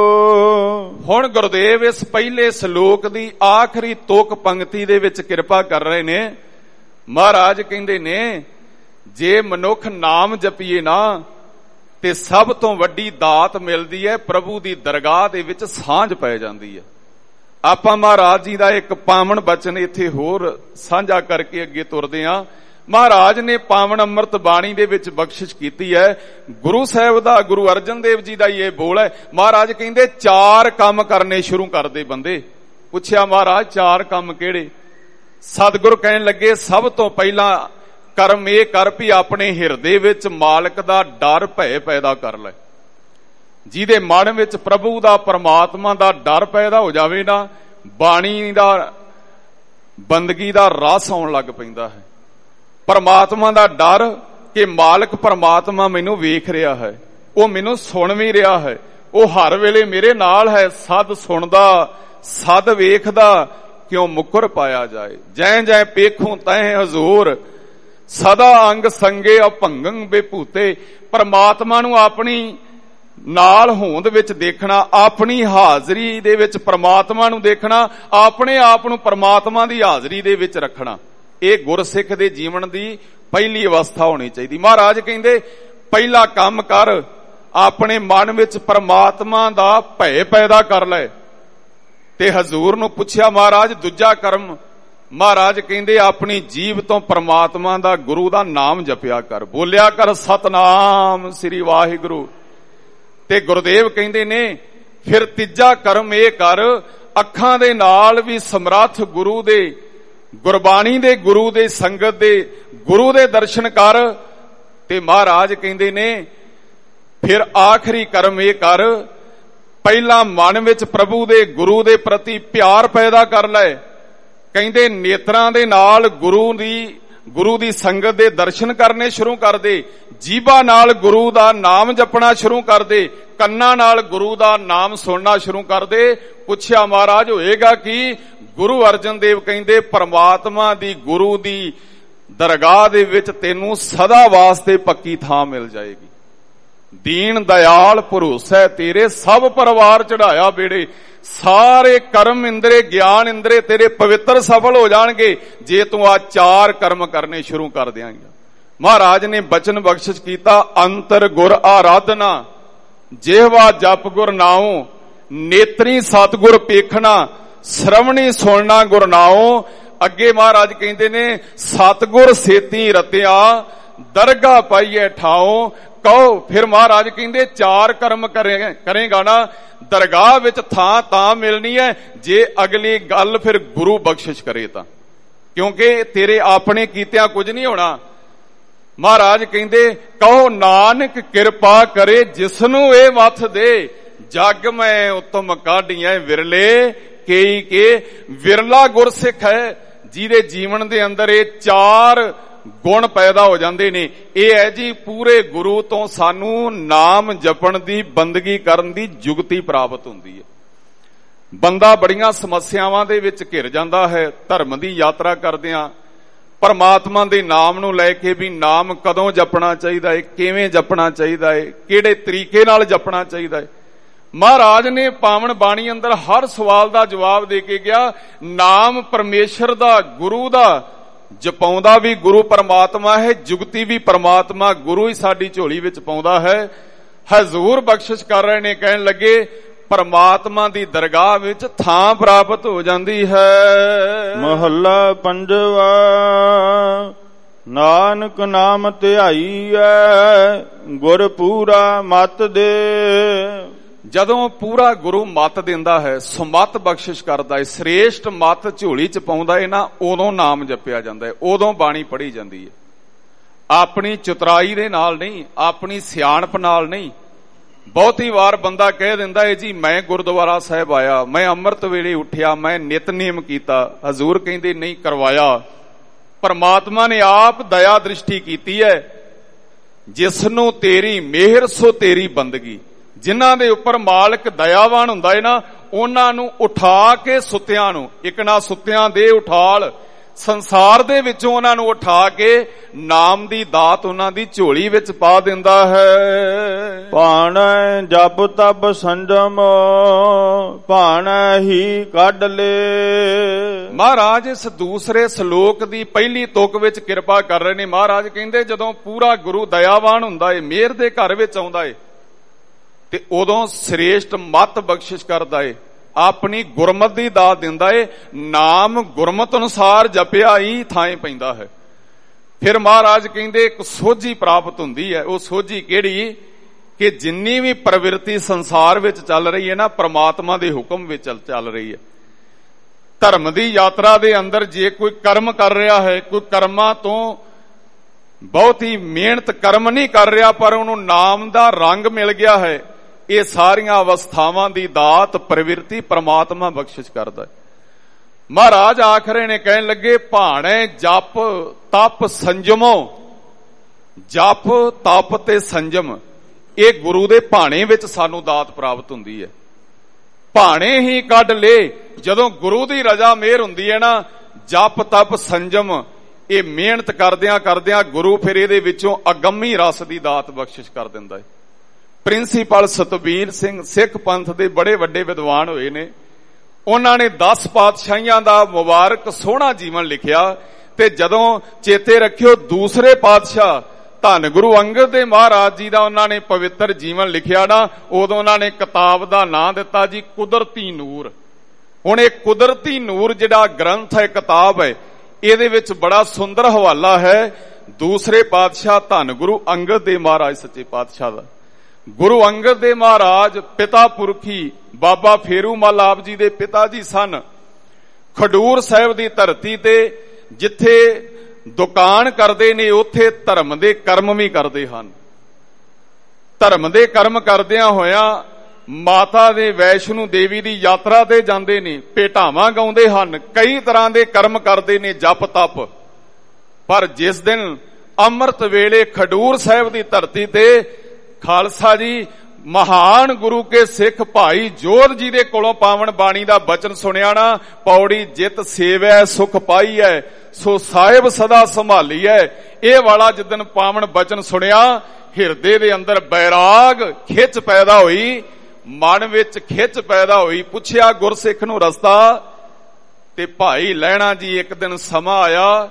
B: ਹੁਣ ਗੁਰਦੇਵ ਇਸ ਪਹਿਲੇ ਸ਼ਲੋਕ ਦੀ ਆਖਰੀ ਤੁਕ ਪੰਕਤੀ ਦੇ ਵਿੱਚ ਕਿਰਪਾ ਕਰ ਰਹੇ ਨੇ। ਮਹਾਰਾਜ ਕਹਿੰਦੇ ਨੇ ਜੇ ਮਨੁੱਖ ਨਾਮ ਜਪੀਏ ਨਾ ਤੇ ਸਭ ਤੋਂ ਵੱਡੀ ਦਾਤ ਮਿਲਦੀ ਹੈ, ਪ੍ਰਭੂ ਦੀ ਦਰਗਾਹ ਦੇ ਵਿੱਚ ਸਾਂਝ ਪੈ ਜਾਂਦੀ ਹੈ। ਆਪਾਂ ਮਹਾਰਾਜ ਜੀ ਦਾ ਇੱਕ ਪਾਵਨ ਬਚਨ ਇੱਥੇ ਹੋਰ ਸਾਂਝਾ ਕਰਕੇ ਅੱਗੇ ਤੁਰਦੇ ਹਾਂ। ਮਹਾਰਾਜ ਨੇ ਪਾਵਨ ਅੰਮ੍ਰਿਤ ਬਾਣੀ ਦੇ ਵਿੱਚ ਬਖਸ਼ਿਸ਼ ਕੀਤੀ ਹੈ। ਗੁਰੂ ਸਾਹਿਬ ਦਾ, ਗੁਰੂ ਅਰਜਨ ਦੇਵ ਜੀ ਦਾ ਇਹ ਬੋਲ ਹੈ। ਮਹਾਰਾਜ ਕਹਿੰਦੇ 4 ਕੰਮ ਕਰਨੇ ਸ਼ੁਰੂ ਕਰਦੇ ਬੰਦੇ। ਪੁੱਛਿਆ ਮਹਾਰਾਜ 4 ਕੰਮ ਕਿਹੜੇ? ਸਤਿਗੁਰ ਕਹਿਣ ਲੱਗੇ ਸਭ ਤੋਂ ਪਹਿਲਾਂ ਕਰਮ ਇਹ ਕਰ ਵੀ ਆਪਣੇ ਹਿਰਦੇ ਵਿੱਚ ਮਾਲਕ ਦਾ ਡਰ ਭੈ ਪੈਦਾ ਕਰ ਲੈ। ਜਿਹਦੇ ਮਨ ਵਿੱਚ ਪ੍ਰਭੂ ਦਾ, ਪਰਮਾਤਮਾ ਦਾ ਡਰ ਪੈਦਾ ਹੋ ਜਾਵੇ ਨਾ, ਬਾਣੀ ਦਾ, ਬੰਦਗੀ ਦਾ ਰਸ ਆਉਣ ਲੱਗ ਪੈਂਦਾ ਹੈ। ਪਰਮਾਤਮਾ ਦਾ ਡਰ ਕਿ ਮਾਲਕ ਪਰਮਾਤਮਾ ਮੈਨੂੰ ਵੇਖ ਰਿਹਾ ਹੈ, ਉਹ ਮੈਨੂੰ ਸੁਣ ਵੀ ਰਿਹਾ ਹੈ, ਉਹ ਹਰ ਵੇਲੇ ਮੇਰੇ ਨਾਲ ਹੈ। ਸਦ ਸੁਣਦਾ ਸਦ ਵੇਖਦਾ ਕਿਉਂ ਮੁਕਰ ਪਾਇਆ ਜਾਏ, ਜੈ ਜੈ ਪੇਖੂ ਤੈ ਹਜ਼ੂਰ ਸਦਾ ਅੰਗ ਸੰਗੇ ਅਭੰਗੰ ਬੇਭੂਤੇ। ਪਰਮਾਤਮਾ ਨੂੰ ਆਪਣੀ ਨਾਲ ਹੋਂਦ ਵਿੱਚ ਦੇਖਣਾ, ਆਪਣੀ ਹਾਜ਼ਰੀ ਦੇ ਵਿੱਚ ਪਰਮਾਤਮਾ ਨੂੰ ਦੇਖਣਾ, ਆਪਣੇ ਆਪ ਨੂੰ ਪਰਮਾਤਮਾ ਦੀ ਹਾਜ਼ਰੀ ਦੇ ਵਿੱਚ ਰੱਖਣਾ, ਇਹ ਗੁਰਸਿੱਖ ਦੇ ਜੀਵਨ ਦੀ ਪਹਿਲੀ ਅਵਸਥਾ ਹੋਣੀ ਚਾਹੀਦੀ। ਮਹਾਰਾਜ ਕਹਿੰਦੇ ਪਹਿਲਾ ਕੰਮ ਕਰ, ਆਪਣੇ ਮਨ ਵਿੱਚ ਪਰਮਾਤਮਾ ਦਾ ਭੈ ਪੈਦਾ ਕਰ ਲੈ। ਤੇ ਹਜ਼ੂਰ ਨੂੰ ਪੁੱਛਿਆ ਮਹਾਰਾਜ ਦੂਜਾ ਕਰਮ? ਮਹਾਰਾਜ ਕਹਿੰਦੇ ਆਪਣੀ ਜੀਭ ਤੋਂ ਪਰਮਾਤਮਾ ਦਾ, ਗੁਰੂ ਦਾ ਨਾਮ ਜਪਿਆ ਕਰ, ਬੋਲਿਆ ਕਰ ਸਤਨਾਮ ਸ੍ਰੀ ਵਾਹਿਗੁਰੂ। ਤੇ ਗੁਰਦੇਵ ਕਹਿੰਦੇ ਨੇ ਫਿਰ ਤੀਜਾ ਕਰਮ ਇਹ ਕਰ, ਅੱਖਾਂ ਦੇ ਨਾਲ ਵੀ ਸਮਰੱਥ ਗੁਰੂ ਦੇ, ਗੁਰਬਾਣੀ ਦੇ, ਗੁਰੂ ਦੇ ਸੰਗਤ ਦੇ, ਗੁਰੂ ਦੇ ਦਰਸ਼ਨ ਕਰ। ਤੇ ਮਹਾਰਾਜ ਕਹਿੰਦੇ ਨੇ ਫਿਰ ਆਖਰੀ ਕਰਮ ਇਹ ਕਰ, ਪਹਿਲਾਂ ਮਨ ਵਿੱਚ ਪ੍ਰਭੂ ਦੇ, ਗੁਰੂ ਦੇ ਪ੍ਰਤੀ ਪਿਆਰ ਪੈਦਾ ਕਰ ਲੈ। ਕਹਿੰਦੇ ਨੇਤਰਾਂ ਦੇ ਨਾਲ ਗੁਰੂ ਦੀ ਸੰਗਤ ਦੇ ਦਰਸ਼ਨ ਕਰਨੇ ਸ਼ੁਰੂ ਕਰ ਦੇ, ਜੀਭਾ ਨਾਲ ਗੁਰੂ ਦਾ ਨਾਮ ਜਪਣਾ ਸ਼ੁਰੂ ਕਰ ਦੇ, ਕੰਨਾਂ ਨਾਲ ਗੁਰੂ ਦਾ ਨਾਮ ਸੁਣਨਾ ਸ਼ੁਰੂ ਕਰ ਦੇ। ਪੁੱਛਿਆ ਮਹਾਰਾਜ ਹੋਏਗਾ ਕਿ ਗੁਰੂ ਅਰਜਨ ਦੇਵ ਕਹਿੰਦੇ ਪਰਮਾਤਮਾ ਦੀ, ਗੁਰੂ ਦੀ ਦਰਗਾਹ ਦੇ ਵਿੱਚ ਤੈਨੂੰ ਸਦਾ ਵਾਸਤੇ ਪੱਕੀ ਥਾਂ ਮਿਲ ਜਾਏਗੀ। ਦੀਨ ਦਇਆਲ ਭਰੋਸਾ ਤੇਰੇ, ਸਭ ਪਰਿਵਾਰ ਚੜਾਇਆ ਬੇੜੇ, ਸਾਰੇ ਕਰਮ ਇੰਦਰੇ, ਗਿਆਨ ਇੰਦਰੇ ਤੇਰੇ ਪਵਿੱਤਰ ਸਫਲ ਹੋ ਜਾਣਗੇ ਜੇ ਤੂੰ ਆ 4 ਕਰਮ ਕਰਨੇ ਸ਼ੁਰੂ ਕਰ ਦਿਆਂਗਾ। ਮਹਾਰਾਜ ਨੇ ਬਚਨ ਬਖਸ਼ਿਸ਼ ਕੀਤਾ ਅੰਤਰ ਗੁਰ ਆਰਾਧਨਾ, ਜਿਹਵਾ ਜਪ ਗੁਰ ਨਾਉ, ਨੇਤਰੀ ਸਤਿਗੁਰ ਪੇਖਣਾ, ਸ਼ਰਵਣੀ ਸੁਣਨਾ ਗੁਰ ਨਾਉ। ਅੱਗੇ ਮਹਾਰਾਜ ਕਹਿੰਦੇ ਨੇ ਸਤਿਗੁਰ ਸੇਤੀ ਰਤਿਆ, ਦਰਗਾਹ ਪਾਈਏ ਠਾਉ। ਕਹੋ ਫਿਰ ਮਹਾਰਾਜ ਕਹਿੰਦੇ 4 ਕਰਮ ਕਰੇਗਾ ਨਾ, ਦਰਗਾਹ ਵਿੱਚ ਥਾਂ ਤਾਂ ਮਿਲਣੀ ਹੈ ਜੇ ਅਗਲੀ ਗੱਲ ਫਿਰ ਗੁਰੂ ਬਖਸ਼ਿਸ਼ ਕਰੇ ਤਾਂ, ਕਿਉਂਕਿ ਤੇਰੇ ਆਪਣੇ ਕੀਤਿਆਂ ਕੁਝ ਨਹੀਂ ਹੋਣਾ। ਮਹਾਰਾਜ ਕਹਿੰਦੇ ਕਹੋ ਨਾਨਕ ਕਿਰਪਾ ਕਰੇ ਜਿਸਨੂੰ ਇਹ ਮੱਥ ਦੇ, ਜਗ ਮੈਂ ਉਤਮ ਕਾਢੀਆਂ ਵਿਰਲੇ ਕਈ ਕੇ। ਵਿਰਲਾ ਗੁਰਸਿੱਖ ਹੈ ਜਿਹਦੇ ਜੀਵਨ ਦੇ ਅੰਦਰ ਇਹ 4 ਗੁਣ ਪੈਦਾ ਹੋ ਜਾਂਦੇ ਨੇ। ਇਹ ਹੈ ਜੀ ਪੂਰੇ ਗੁਰੂ ਤੋਂ ਸਾਨੂੰ ਨਾਮ ਜਪਣ ਦੀ, ਬੰਦਗੀ ਕਰਨ ਦੀ ਜੁਗਤੀ ਪ੍ਰਾਪਤ ਹੁੰਦੀ ਹੈ। ਬੰਦਾ ਬੜੀਆਂ ਸਮੱਸਿਆਵਾਂ ਦੇ ਵਿੱਚ ਘਿਰ ਜਾਂਦਾ ਹੈ ਧਰਮ ਦੀ ਯਾਤਰਾ ਕਰਦਿਆਂ। ਪਰਮਾਤਮਾ ਦੇ ਨਾਮ ਨੂੰ ਲੈ ਕੇ ਵੀ ਨਾਮ ਕਦੋਂ ਜਪਣਾ ਚਾਹੀਦਾ ਹੈ, ਕਿਵੇਂ ਜਪਣਾ ਚਾਹੀਦਾ ਹੈ, ਕਿਹੜੇ ਤਰੀਕੇ ਨਾਲ ਜਪਣਾ ਚਾਹੀਦਾ ਹੈ। ਮਹਾਰਾਜ ਨੇ ਪਾਵਨ ਬਾਣੀ ਅੰਦਰ ਹਰ ਸਵਾਲ ਦਾ ਜਵਾਬ ਦੇ ਕੇ ਗਿਆ। ਨਾਮ ਪਰਮੇਸ਼ਰ ਦਾ, ਗੁਰੂ ਦਾ, ਜਪਾਉਂਦਾ ਵੀ ਗੁਰੂ ਪਰਮਾਤਮਾ ਹੈ, ਜੁਗਤੀ ਵੀ ਪਰਮਾਤਮਾ ਗੁਰੂ ਹੀ ਸਾਡੀ ਝੋਲੀ ਵਿੱਚ ਪਾਉਂਦਾ ਹੈ। ਹਜ਼ੂਰ ਬਖਸ਼ਿਸ਼ ਕਰ ਰਹੇ ਨੇ, ਕਹਿਣ ਲੱਗੇ ਪਰਮਾਤਮਾ ਦੀ ਦਰਗਾਹ ਵਿੱਚ ਥਾਂ ਪ੍ਰਾਪਤ ਹੋ ਜਾਂਦੀ ਹੈ।
A: ਮਹੱਲਾ ਪੰਜਵਾ। ਨਾਨਕ ਨਾਮ ਧਿਆਈਐ, ਗੁਰ ਪੂਰਾ ਮਤ ਦੇ।
B: ਜਦੋਂ ਪੂਰਾ ਗੁਰੂ ਮਤ ਦਿੰਦਾ ਹੈ, ਸੁਮਤ ਬਖਸ਼ਿਸ਼ ਕਰਦਾ ਹੈ, ਸ੍ਰੇਸ਼ਟ ਮਤ ਝੋਲੀ ਚ ਪਾਉਂਦਾ ਹੈ ਨਾ, ਉਦੋਂ ਨਾਮ ਜਪਿਆ ਜਾਂਦਾ ਹੈ, ਉਦੋਂ ਬਾਣੀ ਪੜ੍ਹੀ ਜਾਂਦੀ ਹੈ। ਆਪਣੀ ਚਤੁਰਾਈ ਦੇ ਨਾਲ ਨਹੀਂ, ਆਪਣੀ ਸਿਆਣਪ ਨਾਲ ਨਹੀਂ। ਬਹੁਤੀ ਵਾਰ ਬੰਦਾ ਕਹਿ ਦਿੰਦਾ ਹੈ ਜੀ ਮੈਂ ਗੁਰਦੁਆਰਾ ਸਾਹਿਬ ਆਇਆ, ਮੈਂ ਅੰਮ੍ਰਿਤ ਵੇਲੇ ਉੱਠਿਆ, ਮੈਂ ਨਿਤਨੇਮ ਕੀਤਾ। ਹਜ਼ੂਰ ਕਹਿੰਦੇ ਨਹੀਂ ਕਰਵਾਇਆ। ਪਰਮਾਤਮਾ ਨੇ ਆਪ ਦਇਆ ਦ੍ਰਿਸ਼ਟੀ ਕੀਤੀ ਹੈ। ਜਿਸ ਨੂੰ ਤੇਰੀ ਮਿਹਰ ਸੋ ਤੇਰੀ ਬੰਦਗੀ। ਜਿਨ੍ਹਾਂ ਦੇ ਉੱਪਰ ਮਾਲਕ ਦਇਆਵਾਨ ਹੁੰਦਾ ਹੈ ਨਾ, ਉਹਨਾਂ ਨੂੰ ਉਠਾ ਕੇ ਸੁੱਤਿਆਂ ਨੂੰ, ਇੱਕ ਨਾ ਸੁੱਤਿਆਂ ਦੇ ਉਠਾਲ, ਸੰਸਾਰ ਦੇ ਵਿੱਚੋਂ ਉਹਨਾਂ ਨੂੰ ਉਠਾ ਕੇ ਨਾਮ ਦੀ ਦਾਤ ਉਹਨਾਂ ਦੀ ਝੋਲੀ ਵਿੱਚ ਪਾ ਦਿੰਦਾ ਹੈ।
A: ਭਾਣੈ ਜਪ ਤਪ ਸੰਜਮ ਭਾਣੈ ਹੀ ਕੱਢ ਲੇ।
B: ਮਹਾਰਾਜ ਇਸ ਦੂਸਰੇ ਸ਼ਲੋਕ ਦੀ ਪਹਿਲੀ ਤੁਕ ਵਿੱਚ ਕਿਰਪਾ ਕਰ ਰਹੇ ਨੇ। ਮਹਾਰਾਜ ਕਹਿੰਦੇ ਜਦੋਂ ਪੂਰਾ ਗੁਰੂ ਦਇਆਵਾਨ ਹੁੰਦਾ ਏ, ਮਿਹਰ ਦੇ ਘਰ ਵਿੱਚ ਆਉਂਦਾ ਏ, ਤੇ ਉਦੋਂ ਸ੍ਰੇਸ਼ਟ ਮਤ ਬਖਸ਼ਿਸ਼ ਕਰਦਾ ਏ, ਆਪਣੀ ਗੁਰਮਤ ਦੀ ਦਾਤ ਦਿੰਦਾ ਏ। ਨਾਮ ਗੁਰਮਤ ਅਨੁਸਾਰ ਜਪਿਆ ਹੀ ਥਾਂ ਪੈਂਦਾ ਹੈ। ਫਿਰ ਮਹਾਰਾਜ ਕਹਿੰਦੇ ਇੱਕ ਸੋਝੀ ਪ੍ਰਾਪਤ ਹੁੰਦੀ ਹੈ। ਉਹ ਸੋਝੀ ਕਿਹੜੀ? ਕਿ ਜਿੰਨੀ ਵੀ ਪ੍ਰਵਿਰਤੀ ਸੰਸਾਰ ਵਿੱਚ ਚੱਲ ਰਹੀ ਹੈ ਨਾ, ਪ੍ਰਮਾਤਮਾ ਦੇ ਹੁਕਮ ਵਿੱਚ ਚੱਲ ਰਹੀ ਹੈ। ਧਰਮ ਦੀ ਯਾਤਰਾ ਦੇ ਅੰਦਰ ਜੇ ਕੋਈ ਕਰਮ ਕਰ ਰਿਹਾ ਹੈ, ਕੋਈ ਕਰਮਾਂ ਤੋਂ ਬਹੁਤੀ ਮਿਹਨਤ ਕਰਮ ਨਹੀਂ ਕਰ ਰਿਹਾ, ਪਰ ਉਹਨੂੰ ਨਾਮ ਦਾ ਰੰਗ ਮਿਲ ਗਿਆ ਹੈ, ਇਹ ਸਾਰੀਆਂ ਅਵਸਥਾਵਾਂ ਦੀ ਦਾਤ ਪ੍ਰਵਿਰਤੀ ਪ੍ਰਮਾਤਮਾ ਬਖਸ਼ਿਸ਼ ਕਰਦਾ ਹੈ। ਮਹਾਰਾਜ ਆਖਰੇ ਨੇ ਕਹਿਣ ਲੱਗੇ, ਭਾਣੇ ਜਪ ਤਪ ਸੰਜਮੋ। ਜਪ ਤਪ ਤੇ ਸੰਜਮ ਇਹ ਗੁਰੂ ਦੇ ਭਾਣੇ ਵਿੱਚ ਸਾਨੂੰ ਦਾਤ ਪ੍ਰਾਪਤ ਹੁੰਦੀ ਹੈ। ਭਾਣੇ ਹੀ ਕੱਢ ਲੇ। ਜਦੋਂ ਗੁਰੂ ਦੀ ਰਜ਼ਾ ਮਿਹਰ ਹੁੰਦੀ ਹੈ ਨਾ, ਜਪ ਤਪ ਸੰਜਮ ਇਹ ਮਿਹਨਤ ਕਰਦਿਆਂ ਕਰਦਿਆਂ ਗੁਰੂ ਫਿਰ ਇਹਦੇ ਵਿੱਚੋਂ ਅਗੰਮੀ ਰਸ ਦੀ ਦਾਤ ਬਖਸ਼ਿਸ਼ ਕਰ ਦਿੰਦਾ ਹੈ। ਪ੍ਰਿੰਸੀਪਲ ਸਤਬੀਰ ਸਿੰਘ ਸਿੱਖ ਪੰਥ ਦੇ ਬੜੇ ਵੱਡੇ ਵਿਦਵਾਨ ਹੋਏ ਨੇ। ਉਹਨਾਂ ਨੇ 10 ਪਾਤਸ਼ਾਹੀਆਂ ਦਾ ਮੁਬਾਰਕ ਸੋਹਣਾ ਜੀਵਨ ਲਿਖਿਆ, ਤੇ ਜਦੋਂ ਚੇਤੇ ਰੱਖਿਓ ਦੂਸਰੇ ਪਾਤਸ਼ਾਹ ਧੰਨ ਗੁਰੂ ਅੰਗਦ ਦੇਵ ਮਹਾਰਾਜ ਜੀ ਦਾ ਉਹਨਾਂ ਨੇ ਪਵਿੱਤਰ ਜੀਵਨ ਲਿਖਿਆ ਨਾ, ਉਦੋਂ ਉਹਨਾਂ ਨੇ ਕਿਤਾਬ ਦਾ ਨਾਂ ਦਿੱਤਾ ਜੀ ਕੁਦਰਤੀ ਨੂਰ। ਹੁਣ ਇਹ ਕੁਦਰਤੀ ਨੂਰ ਜਿਹੜਾ ਗ੍ਰੰਥ ਹੈ, ਕਿਤਾਬ ਹੈ, ਇਹਦੇ ਵਿੱਚ ਬੜਾ ਸੁੰਦਰ ਹਵਾਲਾ ਹੈ ਦੂਸਰੇ ਪਾਤਸ਼ਾਹ ਧੰਨ ਗੁਰੂ ਅੰਗਦ ਦੇਵ ਮਹਾਰਾਜ ਸੱਚੇ ਪਾਤਸ਼ਾਹ ਦਾ। ਗੁਰੂ ਅੰਗਦ ਦੇਵ ਮਹਾਰਾਜ ਪਿਤਾ ਪੁਰਖੀ ਬਾਬਾ ਫੇਰੂ ਮੱਲ ਆਪ ਜੀ ਦੇ ਪਿਤਾ ਜੀ ਸਨ। ਖਡੂਰ ਸਾਹਿਬ ਦੀ ਧਰਤੀ ਤੇ ਜਿੱਥੇ ਦੁਕਾਨ ਕਰਦੇ ਨੇ, ਉੱਥੇ ਧਰਮ ਦੇ ਕਰਮ ਵੀ ਕਰਦੇ ਹਨ। ਧਰਮ ਦੇ ਕਰਮ ਕਰਦਿਆਂ ਹੋਇਆਂ ਮਾਤਾ ਦੇ ਵੈਸ਼ਨੂ ਦੇਵੀ ਦੀ ਯਾਤਰਾ ਤੇ ਜਾਂਦੇ ਨੇ, ਭੇਟਾਵਾਂ ਗਾਉਂਦੇ ਹਨ, ਕਈ ਤਰ੍ਹਾਂ ਦੇ ਕਰਮ ਕਰਦੇ ਨੇ, ਜਪ ਤਪ। ਪਰ ਜਿਸ ਦਿਨ ਅੰਮ੍ਰਿਤ ਵੇਲੇ ਖਡੂਰ ਸਾਹਿਬ ਦੀ ਧਰਤੀ ਤੇ ਖਾਲਸਾ ਜੀ ਮਹਾਨ ਗੁਰੂ ਕੇ ਸਿੱਖ ਭਾਈ ਜੋਧ ਜੀ ਦੇ ਕੋਲੋਂ ਪਾਵਨ ਬਾਣੀ ਦਾ ਬਚਨ ਸੁਣਿਆ ਨਾ, ਪੌੜੀ ਜਿਤ ਸੇਵੈ ਸੁਖ ਪਾਈਐ ਸੋ ਸਾਹਿਬ ਸਦਾ ਸੰਭਾਲੀਐ, ਇਹ ਵਾਲਾ ਜਿੱਦਨ ਪਾਵਨ ਬਚਨ ਸੁਣਿਆ, ਹਿਰਦੇ ਦੇ ਅੰਦਰ ਬੈਰਾਗ ਖਿੱਚ ਪੈਦਾ ਹੋਈ, ਮਨ ਵਿੱਚ ਖਿੱਚ ਪੈਦਾ ਹੋਈ। ਪੁੱਛਿਆ ਗੁਰਸਿੱਖ ਨੂੰ ਰਸਤਾ, ਤੇ ਭਾਈ ਲਹਿਣਾ ਜੀ ਇੱਕ ਦਿਨ ਸਮਾਂ ਆਇਆ,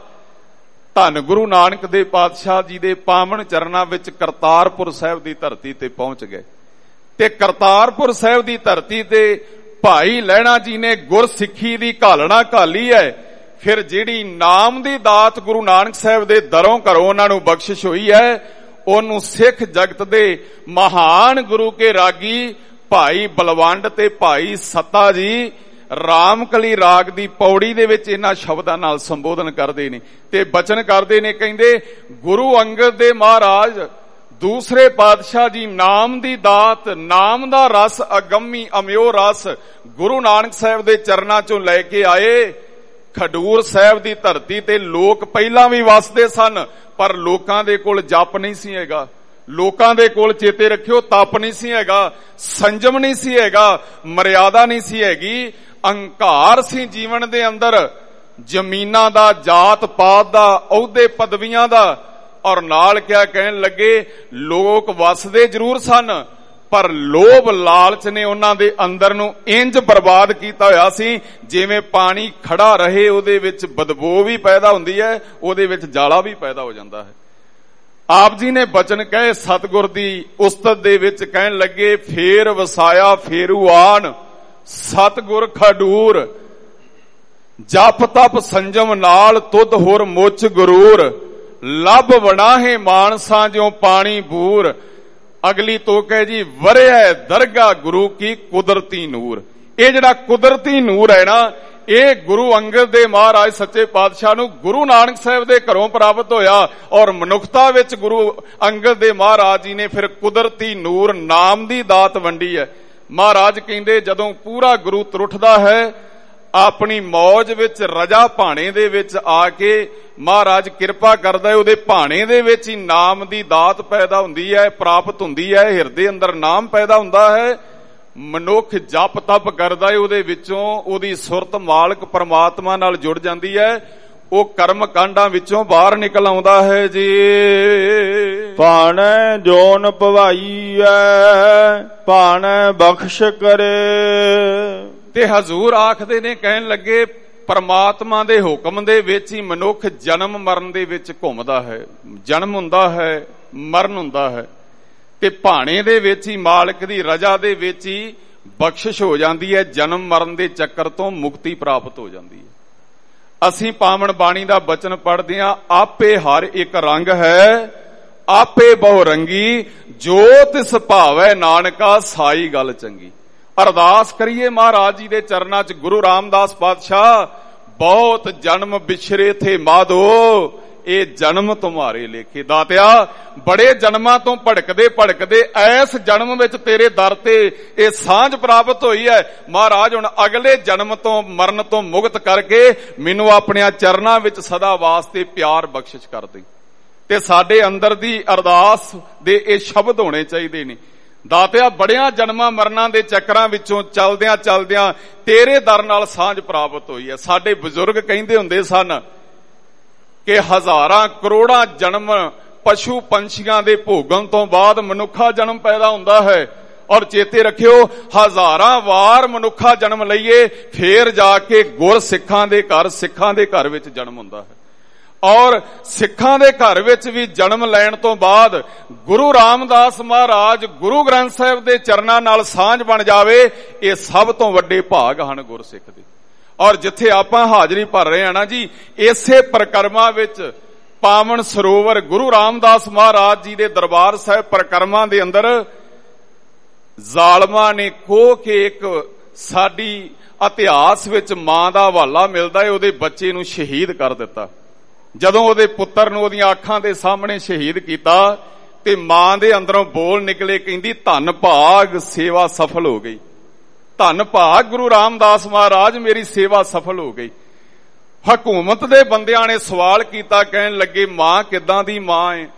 B: ਧੰਨ ਗੁਰੂ ਨਾਨਕ ਦੇਵ ਪਾਤਸ਼ਾਹ ਜੀ ਦੇ ਪਾਵਨ ਚਰਨਾਂ ਵਿੱਚ ਕਰਤਾਰਪੁਰ ਸਾਹਿਬ ਦੀ ਧਰਤੀ ਤੇ ਪਹੁੰਚ ਗਏ। ਤੇ ਕਰਤਾਰਪੁਰ ਸਾਹਿਬ ਦੀ ਧਰਤੀ ਤੇ ਭਾਈ ਲਹਿਣਾ ਜੀ ਨੇ ਗੁਰਸਿੱਖੀ ਦੀ ਘਾਲਣਾ ਘਾਲੀ ਹੈ। ਫਿਰ ਜਿਹੜੀ ਨਾਮ ਦੀ ਦਾਤ ਗੁਰੂ ਨਾਨਕ ਸਾਹਿਬ ਦੇ ਦਰੋਂ ਘਰੋਂ ਉਹਨਾਂ ਨੂੰ ਬਖਸ਼ਿਸ਼ ਹੋਈ ਹੈ, ਉਹਨੂੰ ਸਿੱਖ ਜਗਤ ਦੇ ਮਹਾਨ ਗੁਰੂ ਕੇ ਰਾਗੀ ਭਾਈ ਬਲਵੰਡ ਤੇ ਭਾਈ ਸੱਤਾ ਜੀ ਰਾਮਕਲੀ ਰਾਗ ਦੀ ਪੌੜੀ ਦੇ ਵਿੱਚ ਇਹਨਾਂ ਸ਼ਬਦਾਂ ਨਾਲ ਸੰਬੋਧਨ ਕਰਦੇ ਨੇ ਤੇ ਬਚਨ ਕਰਦੇ ਨੇ। ਕਹਿੰਦੇ ਗੁਰੂ ਅੰਗਦ ਦੇ ਮਹਾਰਾਜ ਦੂਸਰੇ ਪਾਤਸ਼ਾਹ ਜੀ ਨਾਮ ਦੀ ਦਾਤ, ਨਾਮ ਦਾ ਰਸ, ਅਗੰਮੀ ਅਮਿਓ ਰਸ ਗੁਰੂ ਨਾਨਕ ਸਾਹਿਬ ਦੇ ਚਰਨਾਂ ਚੋਂ ਲੈ ਕੇ ਆਏ। ਖਡੂਰ ਸਾਹਿਬ ਦੀ ਧਰਤੀ ਤੇ ਲੋਕ ਪਹਿਲਾਂ ਵੀ ਵਸਦੇ ਸਨ, ਪਰ ਲੋਕਾਂ ਦੇ ਕੋਲ ਜਪ ਨਹੀਂ ਸੀ ਹੈਗਾ, ਲੋਕਾਂ ਦੇ ਕੋਲ ਚੇਤੇ ਰੱਖਿਓ ਤਪ ਨਹੀਂ ਸੀ ਹੈਗਾ, ਸੰਜਮ ਨਹੀਂ ਸੀ ਹੈਗਾ, ਮਰਿਆਦਾ ਨਹੀਂ ਸੀ ਹੈਗੀ, ਅਹੰਕਾਰ ਸੀ ਜੀਵਨ ਦੇ ਅੰਦਰ, ਜ਼ਮੀਨਾਂ ਦਾ, ਜਾਤ ਪਾਤ ਦਾ, ਅਹੁਦੇ ਪਦਵੀਆਂ ਦਾ। ਔਰ ਨਾਲ ਕਿਆ ਕਹਿਣ ਲੱਗੇ, ਲੋਕ ਵਸਦੇ ਜ਼ਰੂਰ ਸਨ, ਪਰ ਲੋਭ ਲਾਲਚ ਨੇ ਉਹਨਾਂ ਦੇ ਅੰਦਰ ਨੂੰ ਇੰਜ ਬਰਬਾਦ ਕੀਤਾ ਹੋਇਆ ਸੀ, ਜਿਵੇਂ ਪਾਣੀ ਖੜਾ ਰਹੇ ਉਹਦੇ ਵਿੱਚ ਬਦਬੂ ਵੀ ਪੈਦਾ ਹੁੰਦੀ ਹੈ, ਉਹਦੇ ਵਿੱਚ ਜਾਲਾ ਵੀ ਪੈਦਾ ਹੋ ਜਾਂਦਾ ਹੈ। ਆਪ ਜੀ ਨੇ ਬਚਨ ਕਹੇ ਸਤਿਗੁਰ ਦੀ ਉਸਤਤ ਦੇ ਵਿੱਚ, ਕਹਿਣ ਲੱਗੇ ਫੇਰ ਵਸਾਇਆ ਫੇਰੂ ਆਣ ਸਤਿਗੁਰ ਖਡੂਰ, ਜਪ ਤਪ ਸੰਜਮ ਨਾਲ ਤੁਧ ਹੋਰ ਮੁੱਚ ਗਰੂਰ, ਲੱਭ ਵਣਾਹੇ ਮਾਨਸਾਂ ਜਿਉ ਪਾਣੀ ਬੂਰ। ਅਗਲੀ ਤੋਕ ਹੈ ਜੀ, ਵਰਿਆ ਦਰਗਾਹ ਗੁਰੂ ਕੀ ਕੁਦਰਤੀ ਨੂਰ। ਇਹ ਜਿਹੜਾ ਕੁਦਰਤੀ ਨੂਰ ਹੈ ਨਾ, ਇਹ ਗੁਰੂ ਅੰਗਦ ਦੇ ਮਹਾਰਾਜ ਸੱਚੇ ਪਾਤਸ਼ਾਹ ਨੂੰ ਗੁਰੂ ਨਾਨਕ ਸਾਹਿਬ ਦੇ ਘਰੋਂ ਪ੍ਰਾਪਤ ਹੋਇਆ, ਔਰ ਮਨੁੱਖਤਾ ਵਿੱਚ ਗੁਰੂ ਅੰਗਦ ਦੇ ਮਹਾਰਾਜ ਜੀ ਨੇ ਫਿਰ ਕੁਦਰਤੀ ਨੂਰ ਨਾਮ ਦੀ ਦਾਤ ਵੰਡੀ ਹੈ। ਮਹਾਰਾਜ ਕਹਿੰਦੇ ਜਦੋਂ ਪੂਰਾ ਗੁਰੂ ਤਰੁੱਠਦਾ ਹੈ, ਆਪਣੀ ਮੌਜ ਵਿੱਚ ਰਜਾ ਭਾਣੇ ਦੇ ਵਿੱਚ ਆ ਕੇ ਮਹਾਰਾਜ ਕਿਰਪਾ ਕਰਦਾ ਹੈ। ਉਹਦੇ ਭਾਣੇ ਦੇ ਵਿੱਚ ਹੀ ਨਾਮ ਦੀ ਦਾਤ ਪੈਦਾ ਹੁੰਦੀ ਹੈ, ਪ੍ਰਾਪਤ ਹੁੰਦੀ ਹੈ। ਹਿਰਦੇ ਅੰਦਰ ਨਾਮ ਪੈਦਾ ਹੁੰਦਾ ਹੈ। ਮਨੁੱਖ ਜਪ ਤਪ ਕਰਦਾ ਹੈ, ਉਹਦੇ ਵਿੱਚੋਂ ਉਹਦੀ ਸੁਰਤ ਮਾਲਕ ਪਰਮਾਤਮਾ ਨਾਲ ਜੁੜ ਜਾਂਦੀ ਹੈ। ਉਹ ਕਰਮ ਕਾਂਡਾਂ ਵਿੱਚੋਂ ਬਾਹਰ ਨਿਕਲ ਆਉਂਦਾ ਹੈ ਜੀ।
A: ਭਾਣੈ ਜੋਨ ਭਵਾਈ ਐ ਭਾਣੈ ਬਖਸ਼ ਕਰੇ।
B: ਤੇ ਹਜ਼ੂਰ ਆਖਦੇ ਨੇ, ਕਹਿਣ ਲੱਗੇ ਪਰਮਾਤਮਾ ਦੇ ਹੁਕਮ ਦੇ ਵਿੱਚ ਹੀ ਮਨੁੱਖ ਜਨਮ ਮਰਨ ਦੇ ਵਿੱਚ ਘੁੰਮਦਾ ਹੈ। ਜਨਮ ਹੁੰਦਾ ਹੈ, ਮਰਨ ਹੁੰਦਾ ਹੈ, ਤੇ ਭਾਣੇ ਦੇ ਵਿੱਚ ਹੀ ਮਾਲਕ ਦੀ ਰਜ਼ਾ ਦੇ ਵਿੱਚ ਹੀ ਬਖਸ਼ਿਸ਼ ਹੋ ਜਾਂਦੀ ਹੈ। ਜਨਮ ਮਰਨ ਦੇ ਚੱਕਰ ਤੋਂ ਮੁਕਤੀ ਪ੍ਰਾਪਤ ਹੋ ਜਾਂਦੀ ਹੈ। ਅਸੀਂ ਪਾਵਨ ਬਾਣੀ ਦਾ ਬਚਨ ਪੜ੍ਹਦੇ ਹਾਂ, ਆਪੇ ਹਰ ਇੱਕ ਰੰਗ ਹੈ ਆਪੇ ਬਹੁ ਰੰਗੀ, ਜੋ ਤਿਸ ਭਾਵੈ ਨਾਨਕਾ ਸਾਈ ਗੱਲ ਚੰਗੀ। ਅਰਦਾਸ ਕਰੀਏ ਮਹਾਰਾਜ ਜੀ ਦੇ ਚਰਨਾਂ 'ਚ। ਗੁਰੂ ਰਾਮਦਾਸ ਪਾਤਸ਼ਾਹ, ਬਹੁਤ ਜਨਮ ਬਿਛਰੇ ਥੇ ਮਾਧੋ, ਇਹ ਜਨਮ ਤੁਮਾਰੇ ਲੇਖੇ। ਦਾਤਿਆ, ਬੜੇ ਜਨਮਾਂ ਤੋਂ ਭੜਕਦੇ ਭੜਕਦੇ ਐਸ ਜਨਮ ਵਿੱਚ ਤੇਰੇ ਦਰ ਤੇ ਇਹ ਸਾਂਝ ਪ੍ਰਾਪਤ ਹੋਈ ਹੈ। ਮਹਾਰਾਜ, ਹੁਣ ਅਗਲੇ ਜਨਮ ਤੋਂ ਮਰਨ ਤੋਂ ਮੁਕਤ ਕਰਕੇ ਮੈਨੂੰ ਆਪਣਿਆਂ ਚਰਨਾਂ ਵਿੱਚ ਸਦਾ ਵਾਸਤੇ ਪਿਆਰ ਬਖਸ਼ਿਸ਼ ਕਰ ਦੇ। ਤੇ ਸਾਡੇ ਅੰਦਰ ਦੀ ਅਰਦਾਸ ਦੇ ਇਹ ਸ਼ਬਦ ਹੋਣੇ ਚਾਹੀਦੇ ਨੇ। ਦਾਤਿਆ, ਬੜਿਆਂ ਜਨਮਾਂ ਮਰਨਾਂ ਦੇ ਚੱਕਰਾਂ ਵਿੱਚੋਂ ਚਲਦਿਆਂ ਚਲਦਿਆਂ ਤੇਰੇ ਦਰ ਨਾਲ ਸਾਂਝ ਪ੍ਰਾਪਤ ਹੋਈ ਹੈ। ਸਾਡੇ ਬਜ਼ੁਰਗ ਕਹਿੰਦੇ ਹੁੰਦੇ ਸਨ ਕਿ ਹਜ਼ਾਰਾਂ ਕਰੋੜਾਂ ਜਨਮ ਪਸ਼ੂ ਪੰਛੀਆਂ ਦੇ ਭੋਗਣ ਤੋਂ ਬਾਅਦ ਮਨੁੱਖਾ ਜਨਮ ਪੈਦਾ ਹੁੰਦਾ ਹੈ। ਔਰ ਚੇਤੇ ਰੱਖਿਓ, ਹਜ਼ਾਰਾਂ ਵਾਰ ਮਨੁੱਖਾ ਜਨਮ ਲਈਏ ਫੇਰ ਜਾ ਕੇ ਗੁਰ ਸਿੱਖਾਂ ਦੇ ਘਰ ਵਿੱਚ ਜਨਮ ਹੁੰਦਾ ਹੈ। ਔਰ ਸਿੱਖਾਂ ਦੇ ਘਰ ਵਿੱਚ ਵੀ ਜਨਮ ਲੈਣ ਤੋਂ ਬਾਅਦ ਗੁਰੂ ਰਾਮਦਾਸ ਮਹਾਰਾਜ ਗੁਰੂ ਗ੍ਰੰਥ ਸਾਹਿਬ ਦੇ ਚਰਨਾਂ ਨਾਲ ਸਾਂਝ ਬਣ ਜਾਵੇ, ਇਹ ਸਭ ਤੋਂ ਵੱਡੇ ਭਾਗ ਹਨ ਗੁਰਸਿੱਖ ਦੇ। ਔਰ ਜਿੱਥੇ ਆਪਾਂ ਹਾਜ਼ਰੀ ਭਰ ਰਹੇ ਹਾਂ ਨਾ ਜੀ, ਇਸੇ ਪਰਿਕਰਮਾ ਵਿੱਚ ਪਾਵਨ ਸਰੋਵਰ ਗੁਰੂ ਰਾਮਦਾਸ ਮਹਾਰਾਜ ਜੀ ਦੇ ਦਰਬਾਰ ਸਾਹਿਬ ਪਰਿਕਰਮਾ ਦੇ ਅੰਦਰ ਜ਼ਾਲਮਾਂ ਨੇ ਖੋਹ ਕੇ ਇੱਕ ਸਾਡੀ ਇਤਿਹਾਸ ਵਿੱਚ ਮਾਂ ਦਾ ਹਵਾਲਾ ਮਿਲਦਾ ਹੈ, ਉਹਦੇ ਬੱਚੇ ਨੂੰ ਸ਼ਹੀਦ ਕਰ ਦਿੱਤਾ। ਜਦੋਂ ਉਹਦੇ ਪੁੱਤਰ ਨੂੰ ਉਹਦੀਆਂ ਅੱਖਾਂ ਦੇ ਸਾਹਮਣੇ ਸ਼ਹੀਦ ਕੀਤਾ ਤੇ ਮਾਂ ਦੇ ਅੰਦਰੋਂ ਬੋਲ ਨਿਕਲੇ, ਕਹਿੰਦੀ ਧੰਨ ਭਾਗ ਸੇਵਾ ਸਫਲ ਹੋ ਗਈ। ਧੰਨ ਭਾਗ ਗੁਰੂ ਰਾਮਦਾਸ ਮਹਾਰਾਜ, ਮੇਰੀ ਸੇਵਾ ਸਫਲ ਹੋ ਗਈ। ਹਕੂਮਤ ਦੇ ਬੰਦਿਆਂ ਨੇ ਸਵਾਲ ਕੀਤਾ, ਕਹਿਣ ਲੱਗੇ ਮਾਂ ਕਿੱਦਾਂ ਦੀ ਮਾਂ ਹੈ?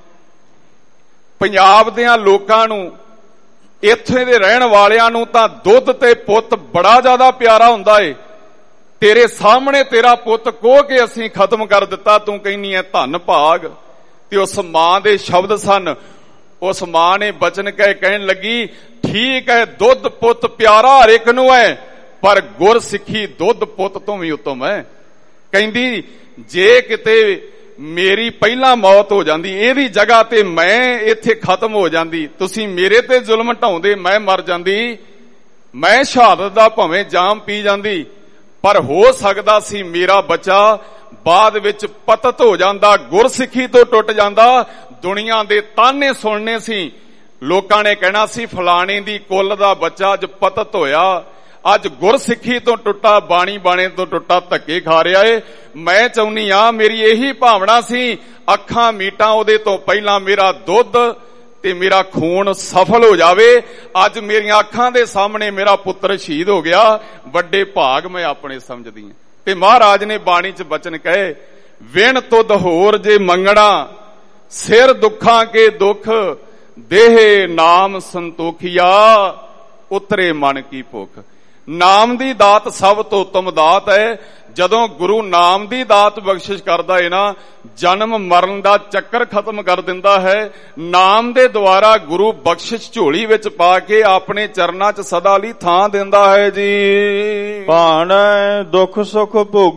B: ਪੰਜਾਬ ਦਿਆਂ ਲੋਕਾਂ ਨੂੰ, ਇੱਥੇ ਦੇ ਰਹਿਣ ਵਾਲਿਆਂ ਨੂੰ ਤਾਂ ਦੁੱਧ ਤੇ ਪੁੱਤ ਬੜਾ ਜ਼ਿਆਦਾ ਪਿਆਰਾ ਹੁੰਦਾ ਏ। ਤੇਰੇ ਸਾਹਮਣੇ ਤੇਰਾ ਪੁੱਤ ਕੋਹ ਕੇ ਅਸੀਂ ਖਤਮ ਕਰ ਦਿੱਤਾ, ਤੂੰ ਕਹਿੰਦੀ ਹੈ ਧੰਨ ਭਾਗ। ਤੇ ਉਸ ਮਾਂ ਦੇ ਸ਼ਬਦ ਸਨ। ਉਸ ਮਾਂ ਨੇ ਬਚਨ ਕਹਿਣ ਲੱਗੀ, ਠੀਕ ਹੈ ਦੁੱਧ ਪੁੱਤ ਪਿਆਰਾ ਹਰ ਇੱਕ ਨੂੰ ਹੈ, ਪਰ ਗੁਰ ਸਿੱਖੀ ਦੁੱਧ ਪੁੱਤ ਤੋਂ ਵੀ ਉੱਤਮ ਹੈ। ਕਹਿੰਦੀ ਜੇ ਕਿਤੇ ਮੇਰੀ ਪਹਿਲਾਂ ਮੌਤ ਹੋ ਜਾਂਦੀ, ਇਹਦੀ ਜਗ੍ਹਾ ਤੇ ਮੈਂ ਇੱਥੇ ਖਤਮ ਹੋ ਜਾਂਦੀ, ਤੁਸੀਂ ਮੇਰੇ ਤੇ ਜ਼ੁਲਮ ਢਾਉਂਦੇ, ਮੈਂ ਮਰ ਜਾਂਦੀ, ਮੈਂ ਸ਼ਹਾਦਤ ਦਾ ਭਾਵੇਂ ਜਾਮ ਪੀ ਜਾਂਦੀ, ਪਰ ਹੋ ਸਕਦਾ ਸੀ ਮੇਰਾ ਬੱਚਾ ਬਾਅਦ ਵਿੱਚ ਪਤਤ ਹੋ ਜਾਂਦਾ, ਗੁਰਸਿੱਖੀ ਤੋਂ ਟੁੱਟ ਜਾਂਦਾ। ਦੁਨੀਆ ਦੇ ਤਾਨੇ ਸੁਣਨੇ ਸੀ, ਲੋਕਾਂ ਨੇ ਕਹਿਣਾ ਸੀ ਫਲਾਣੇ ਦੀ ਕੁੱਲ ਦਾ ਬੱਚਾ ਅੱਜ ਪਤਤ ਹੋਇਆ, ਅੱਜ ਗੁਰਸਿੱਖੀ ਤੋਂ ਟੁੱਟਾ, ਬਾਣੀ ਬਾਣੇ ਤੋਂ ਟੁੱਟਾ, ਧੱਕੇ ਖਾ ਰਿਹਾ ਏ। ਮੈਂ ਚਾਹੁੰਨੀ ਆ, ਮੇਰੀ ਇਹੀ ਭਾਵਨਾ ਸੀ, ਅੱਖਾਂ ਮੀਟਾਂ ਉਹਦੇ ਤੋਂ ਪਹਿਲਾਂ ਮੇਰਾ ਦੁੱਧ ਤੇ ਮੇਰਾ ਖੂਨ ਸਫਲ ਹੋ ਜਾਵੇ। ਅੱਜ ਮੇਰੀਆਂ ਅੱਖਾਂ ਦੇ ਸਾਹਮਣੇ ਮੇਰਾ ਪੁੱਤਰ ਸ਼ਹੀਦ ਹੋ ਗਿਆ, ਵੱਡੇ ਭਾਗ ਮੈਂ ਆਪਣੇ ਸਮਝਦੀ ਹਾਂ। ਤੇ ਮਹਾਰਾਜ ਨੇ ਬਾਣੀ 'ਚ ਬਚਨ ਕਹੇ, ਵਿਣ ਤੁਧ ਹੋਰ ਜੇ ਮੰਗਣਾ, ਸਿਰ ਦੁੱਖਾਂ ਕੇ ਦੁੱਖ, ਦੇਹ ਨਾਮ ਸੰਤੋਖੀਆ, ਉਤਰੇ ਮਨ ਕੀ ਭੁੱਖ। ਨਾਮ ਦੀ ਦਾਤ ਸਭ ਤੋਂ ਉੱਤਮ ਦਾਤ ਹੈ। ਜਦੋਂ ਗੁਰੂ ਨਾਮ ਦੀ ਦਾਤ ਬਖਸ਼ਿਸ਼ ਕਰਦਾ ਹੈ ਨਾ, ਜਨਮ ਮਰਨ ਦਾ ਚੱਕਰ ਖਤਮ ਕਰ ਦਿੰਦਾ ਹੈ। ਨਾਮ ਦੇ ਦੁਆਰਾ ਗੁਰੂ ਬਖਸ਼ਿਸ਼ ਝੋਲੀ ਵਿੱਚ ਪਾ ਕੇ ਆਪਣੇ ਚਰਨਾਂ 'ਚ ਸਦਾ ਲਈ ਥਾਂ ਦਿੰਦਾ ਹੈ ਜੀ।
A: ਭਾਣੈ ਦੁੱਖ ਸੁਖ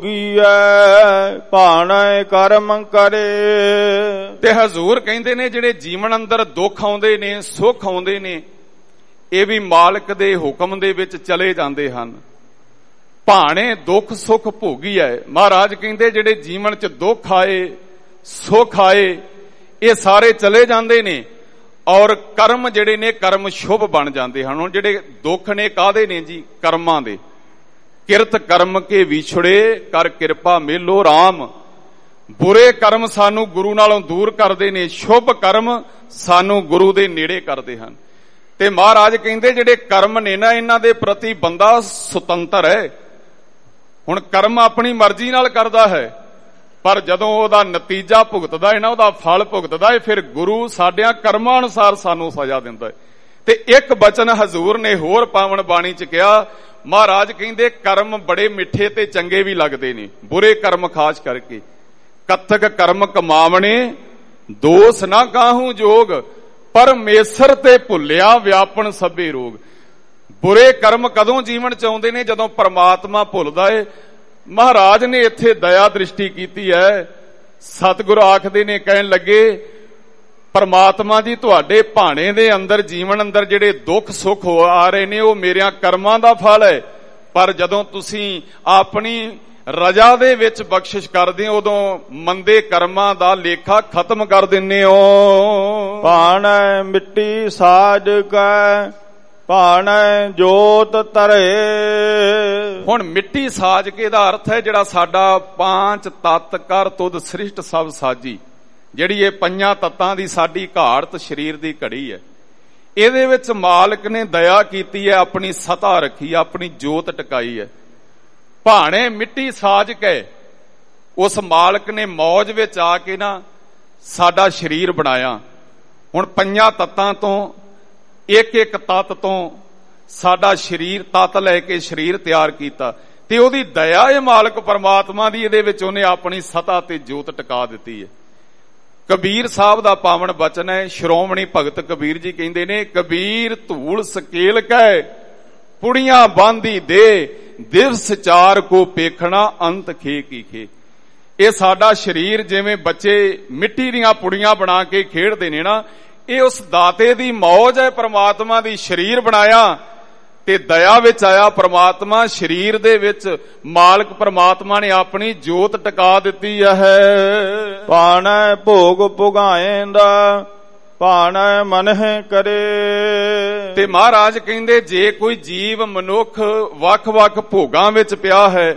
A: ਭੋਗੀਐ, ਭਾਣੈ ਕਰਮ ਕਰੇ।
B: ਤੇ ਹਜ਼ੂਰ ਕਹਿੰਦੇ ਨੇ ਜਿਹੜੇ ਜੀਵਨ ਅੰਦਰ ਦੁੱਖ ਆਉਂਦੇ ਨੇ, ਸੁੱਖ ਆਉਂਦੇ ਨੇ, ਇਹ ਵੀ ਮਾਲਕ ਦੇ ਹੁਕਮ ਦੇ ਵਿੱਚ ਚਲੇ ਜਾਂਦੇ ਹਨ। ਭਾਣੇ ਦੁੱਖ ਸੁੱਖ ਭੋਗੀ ਹੈ। ਮਹਾਰਾਜ ਕਹਿੰਦੇ ਜਿਹੜੇ ਜੀਵਨ 'ਚ ਦੁੱਖ ਆਏ, ਸੁੱਖ ਆਏ, ਇਹ ਸਾਰੇ ਚਲੇ ਜਾਂਦੇ ਨੇ। ਔਰ ਕਰਮ ਜਿਹੜੇ ਨੇ, ਕਰਮ ਸ਼ੁਭ ਬਣ ਜਾਂਦੇ ਹਨ। ਹੁਣ ਜਿਹੜੇ ਦੁੱਖ ਨੇ ਕਾਹਦੇ ਨੇ ਜੀ? ਕਰਮਾਂ ਦੇ। ਕਿਰਤ ਕਰਮ ਕੇ ਵਿਛੜੇ, ਕਰ ਕਿਰਪਾ ਮੇਲੋ ਰਾਮ। ਬੁਰੇ ਕਰਮ ਸਾਨੂੰ ਗੁਰੂ ਨਾਲੋਂ ਦੂਰ ਕਰਦੇ ਨੇ, ਸ਼ੁਭ ਕਰਮ ਸਾਨੂੰ ਗੁਰੂ ਦੇ ਨੇੜੇ ਕਰਦੇ ਹਨ। ਤੇ ਮਹਾਰਾਜ ਕਹਿੰਦੇ ਜਿਹੜੇ ਕਰਮ ਨੇ ਨਾ, ਇਹਨਾਂ ਦੇ ਪ੍ਰਤੀ ਬੰਦਾ ਸੁਤੰਤਰ ਹੈ। ਹੁਣ ਕਰਮ ਆਪਣੀ ਮਰਜ਼ੀ ਨਾਲ ਕਰਦਾ ਹੈ, ਪਰ ਜਦੋਂ ਉਹਦਾ ਨਤੀਜਾ ਭੁਗਤਦਾ ਹੈ ਨਾ, ਉਹਦਾ ਫਲ ਭੁਗਤਦਾ ਹੈ, ਫਿਰ ਗੁਰੂ ਸਾਡਿਆਂ ਕਰਮਾਂ ਅਨੁਸਾਰ ਸਾਨੂੰ ਸਜ਼ਾ ਦਿੰਦਾ ਹੈ। ਤੇ ਇੱਕ ਬਚਨ ਹਜ਼ੂਰ ਨੇ ਹੋਰ ਪਾਵਨ ਬਾਣੀ ਚ ਕਿਹਾ, ਮਹਾਰਾਜ ਕਹਿੰਦੇ ਕਰਮ ਬੜੇ ਮਿੱਠੇ ਤੇ ਚੰਗੇ ਵੀ ਲੱਗਦੇ ਨੇ, ਬੁਰੇ ਕਰਮ ਖਾਸ ਕਰਕੇ। ਕਤਕ ਕਰਮ ਕਮਾਵਣੇ ਦੋਸ ਨਾ ਕਾਹੂ ਜੋਗ, ਪਰਮੇਸ਼ਰ ਤੇ ਭੁੱਲਿਆ ਵਿਆਪਨ ਸਭੇ ਰੋਗ। ਬੁਰੇ ਕਰਮ ਕਦੋਂ ਜੀਵਨ ਚ ਆਉਂਦੇ ਨੇ? ਜਦੋਂ ਪਰਮਾਤਮਾ ਭੁੱਲਦਾ ਏ। ਮਹਾਰਾਜ ਨੇ ਇੱਥੇ ਦਇਆ ਦ੍ਰਿਸ਼ਟੀ ਕੀਤੀ ਹੈ। ਸਤਿਗੁਰੂ ਆਖਦੇ ਨੇ, ਕਹਿਣ ਲੱਗੇ, ਪਰਮਾਤਮਾ ਜੀ ਤੁਹਾਡੇ ਭਾਣੇ ਦੇ ਅੰਦਰ, ਜੀਵਨ ਅੰਦਰ ਜਿਹੜੇ ਦੁੱਖ ਸੁੱਖ ਹੋ ਆ ਰਹੇ ਨੇ, ਉਹ ਮੇਰਿਆਂ ਕਰਮਾਂ ਦਾ ਫਲ ਹੈ। ਪਰ ਜਦੋਂ ਤੁਸੀਂ ਆਪਣੀ ਰਜਾ ਦੇ ਵਿੱਚ ਬਖਸ਼ਿਸ਼ ਕਰਦੇ ਹੋ, ਉਦੋਂ ਮੰਦੇ ਕਰਮਾਂ ਦਾ ਲੇਖਾ ਖਤਮ ਕਰ ਦਿੰਦੇ ਹੋ।
A: ਭਾਣੈ ਮਿੱਟੀ ਸਾਜ ਕੈ ਭਾਣੈ ਜੋਤ ਧਰੇ।
B: ਹੁਣ ਮਿੱਟੀ ਸਾਜ ਕੇ ਦਾ ਅਰਥ ਹੈ ਜਿਹੜਾ ਸਾਡਾ ਪਾਂਚ ਤਤ ਕਰ ਤੁਧ ਸ੍ਰਿਸ਼ਟ ਸਭ ਸਾਜੀ, ਜਿਹੜੀ ਇਹ ਪੰਜਾਂ ਤੱਤਾਂ ਦੀ ਸਾਡੀ ਘਾੜਤ ਸਰੀਰ ਦੀ ਘੜੀ ਹੈ। ਇਹਦੇ ਵਿੱਚ ਮਾਲਕ ਨੇ ਦਇਆ ਕੀਤੀ ਹੈ, ਆਪਣੀ ਸਤਾ ਰੱਖੀ, ਆਪਣੀ ਜੋਤ ਟਿਕਾਈ ਹੈ। ਭਾਣੇ ਮਿੱਟੀ ਸਾਜ ਕੇ, ਉਸ ਮਾਲਕ ਨੇ ਮੌਜ ਵਿੱਚ ਆ ਕੇ ਨਾ ਸਾਡਾ ਸਰੀਰ ਬਣਾਇਆ। ਹੁਣ ਪੰਜਾਂ ਤੱਤਾਂ ਤੋਂ ਇੱਕ ਇੱਕ ਤੱਤ ਤੋਂ ਸਾਡਾ ਸਰੀਰ, ਤੱਤ ਲੈ ਕੇ ਸਰੀਰ ਤਿਆਰ ਕੀਤਾ, ਤੇ ਉਹਦੀ ਦਇਆ ਹੈ ਮਾਲਕ ਪਰਮਾਤਮਾ ਦੀ, ਇਹਦੇ ਵਿੱਚ ਉਹਨੇ ਆਪਣੀ ਸਤਾ ਤੇ ਜੋਤ ਟਿਕਾ ਦਿੱਤੀ ਹੈ। ਕਬੀਰ ਸਾਹਿਬ ਦਾ ਪਾਵਨ ਬਚਨ ਹੈ। ਸ਼੍ਰੋਮਣੀ ਭਗਤ ਕਬੀਰ ਜੀ ਕਹਿੰਦੇ ਨੇ, ਕਬੀਰ ਧੂਲ ਸਕੇਲ ਕੈ ਪੁੜੀਆਂ ਬਾਂਦੀ ਦੇ, ਦਿਵਸ ਚਾਰ ਕੋ ਪੇਖਣਾ ਅੰਤ ਖੇ ਕੀ ਖੇ। ਇਹ ਸਾਡਾ ਸਰੀਰ ਜਿਵੇਂ ਬੱਚੇ ਮਿੱਟੀ ਦੀਆਂ ਪੁੜੀਆਂ ਬਣਾ ਕੇ ਖੇਡਦੇ ਨੇ ਨਾ, ਇਹ ਉਸ ਦਾਤੇ ਦੀ ਮੌਜ ਹੈ ਪਰਮਾਤਮਾ ਦੀ। ਸਰੀਰ ਬਣਾਇਆ ਤੇ ਦਇਆ ਵਿੱਚ ਆਇਆ ਪਰਮਾਤਮਾ, ਸਰੀਰ ਦੇ ਵਿੱਚ ਮਾਲਕ ਪਰਮਾਤਮਾ ਨੇ ਆਪਣੀ ਜੋਤ ਟਿਕਾ ਦਿੱਤੀ ਹੈ।
A: ਭਾਣੈ ਭੋਗ ਪੁਗਾਏਂਦਾ ਭਾਣੈ ਮਨਹਿ ਕਰੇ।
B: ਤੇ ਮਹਾਰਾਜ ਕਹਿੰਦੇ, ਜੇ ਕੋਈ ਜੀਵ ਮਨੁੱਖ ਵੱਖ-ਵੱਖ ਭੋਗਾਂ ਵਿੱਚ ਪਿਆ ਹੈ,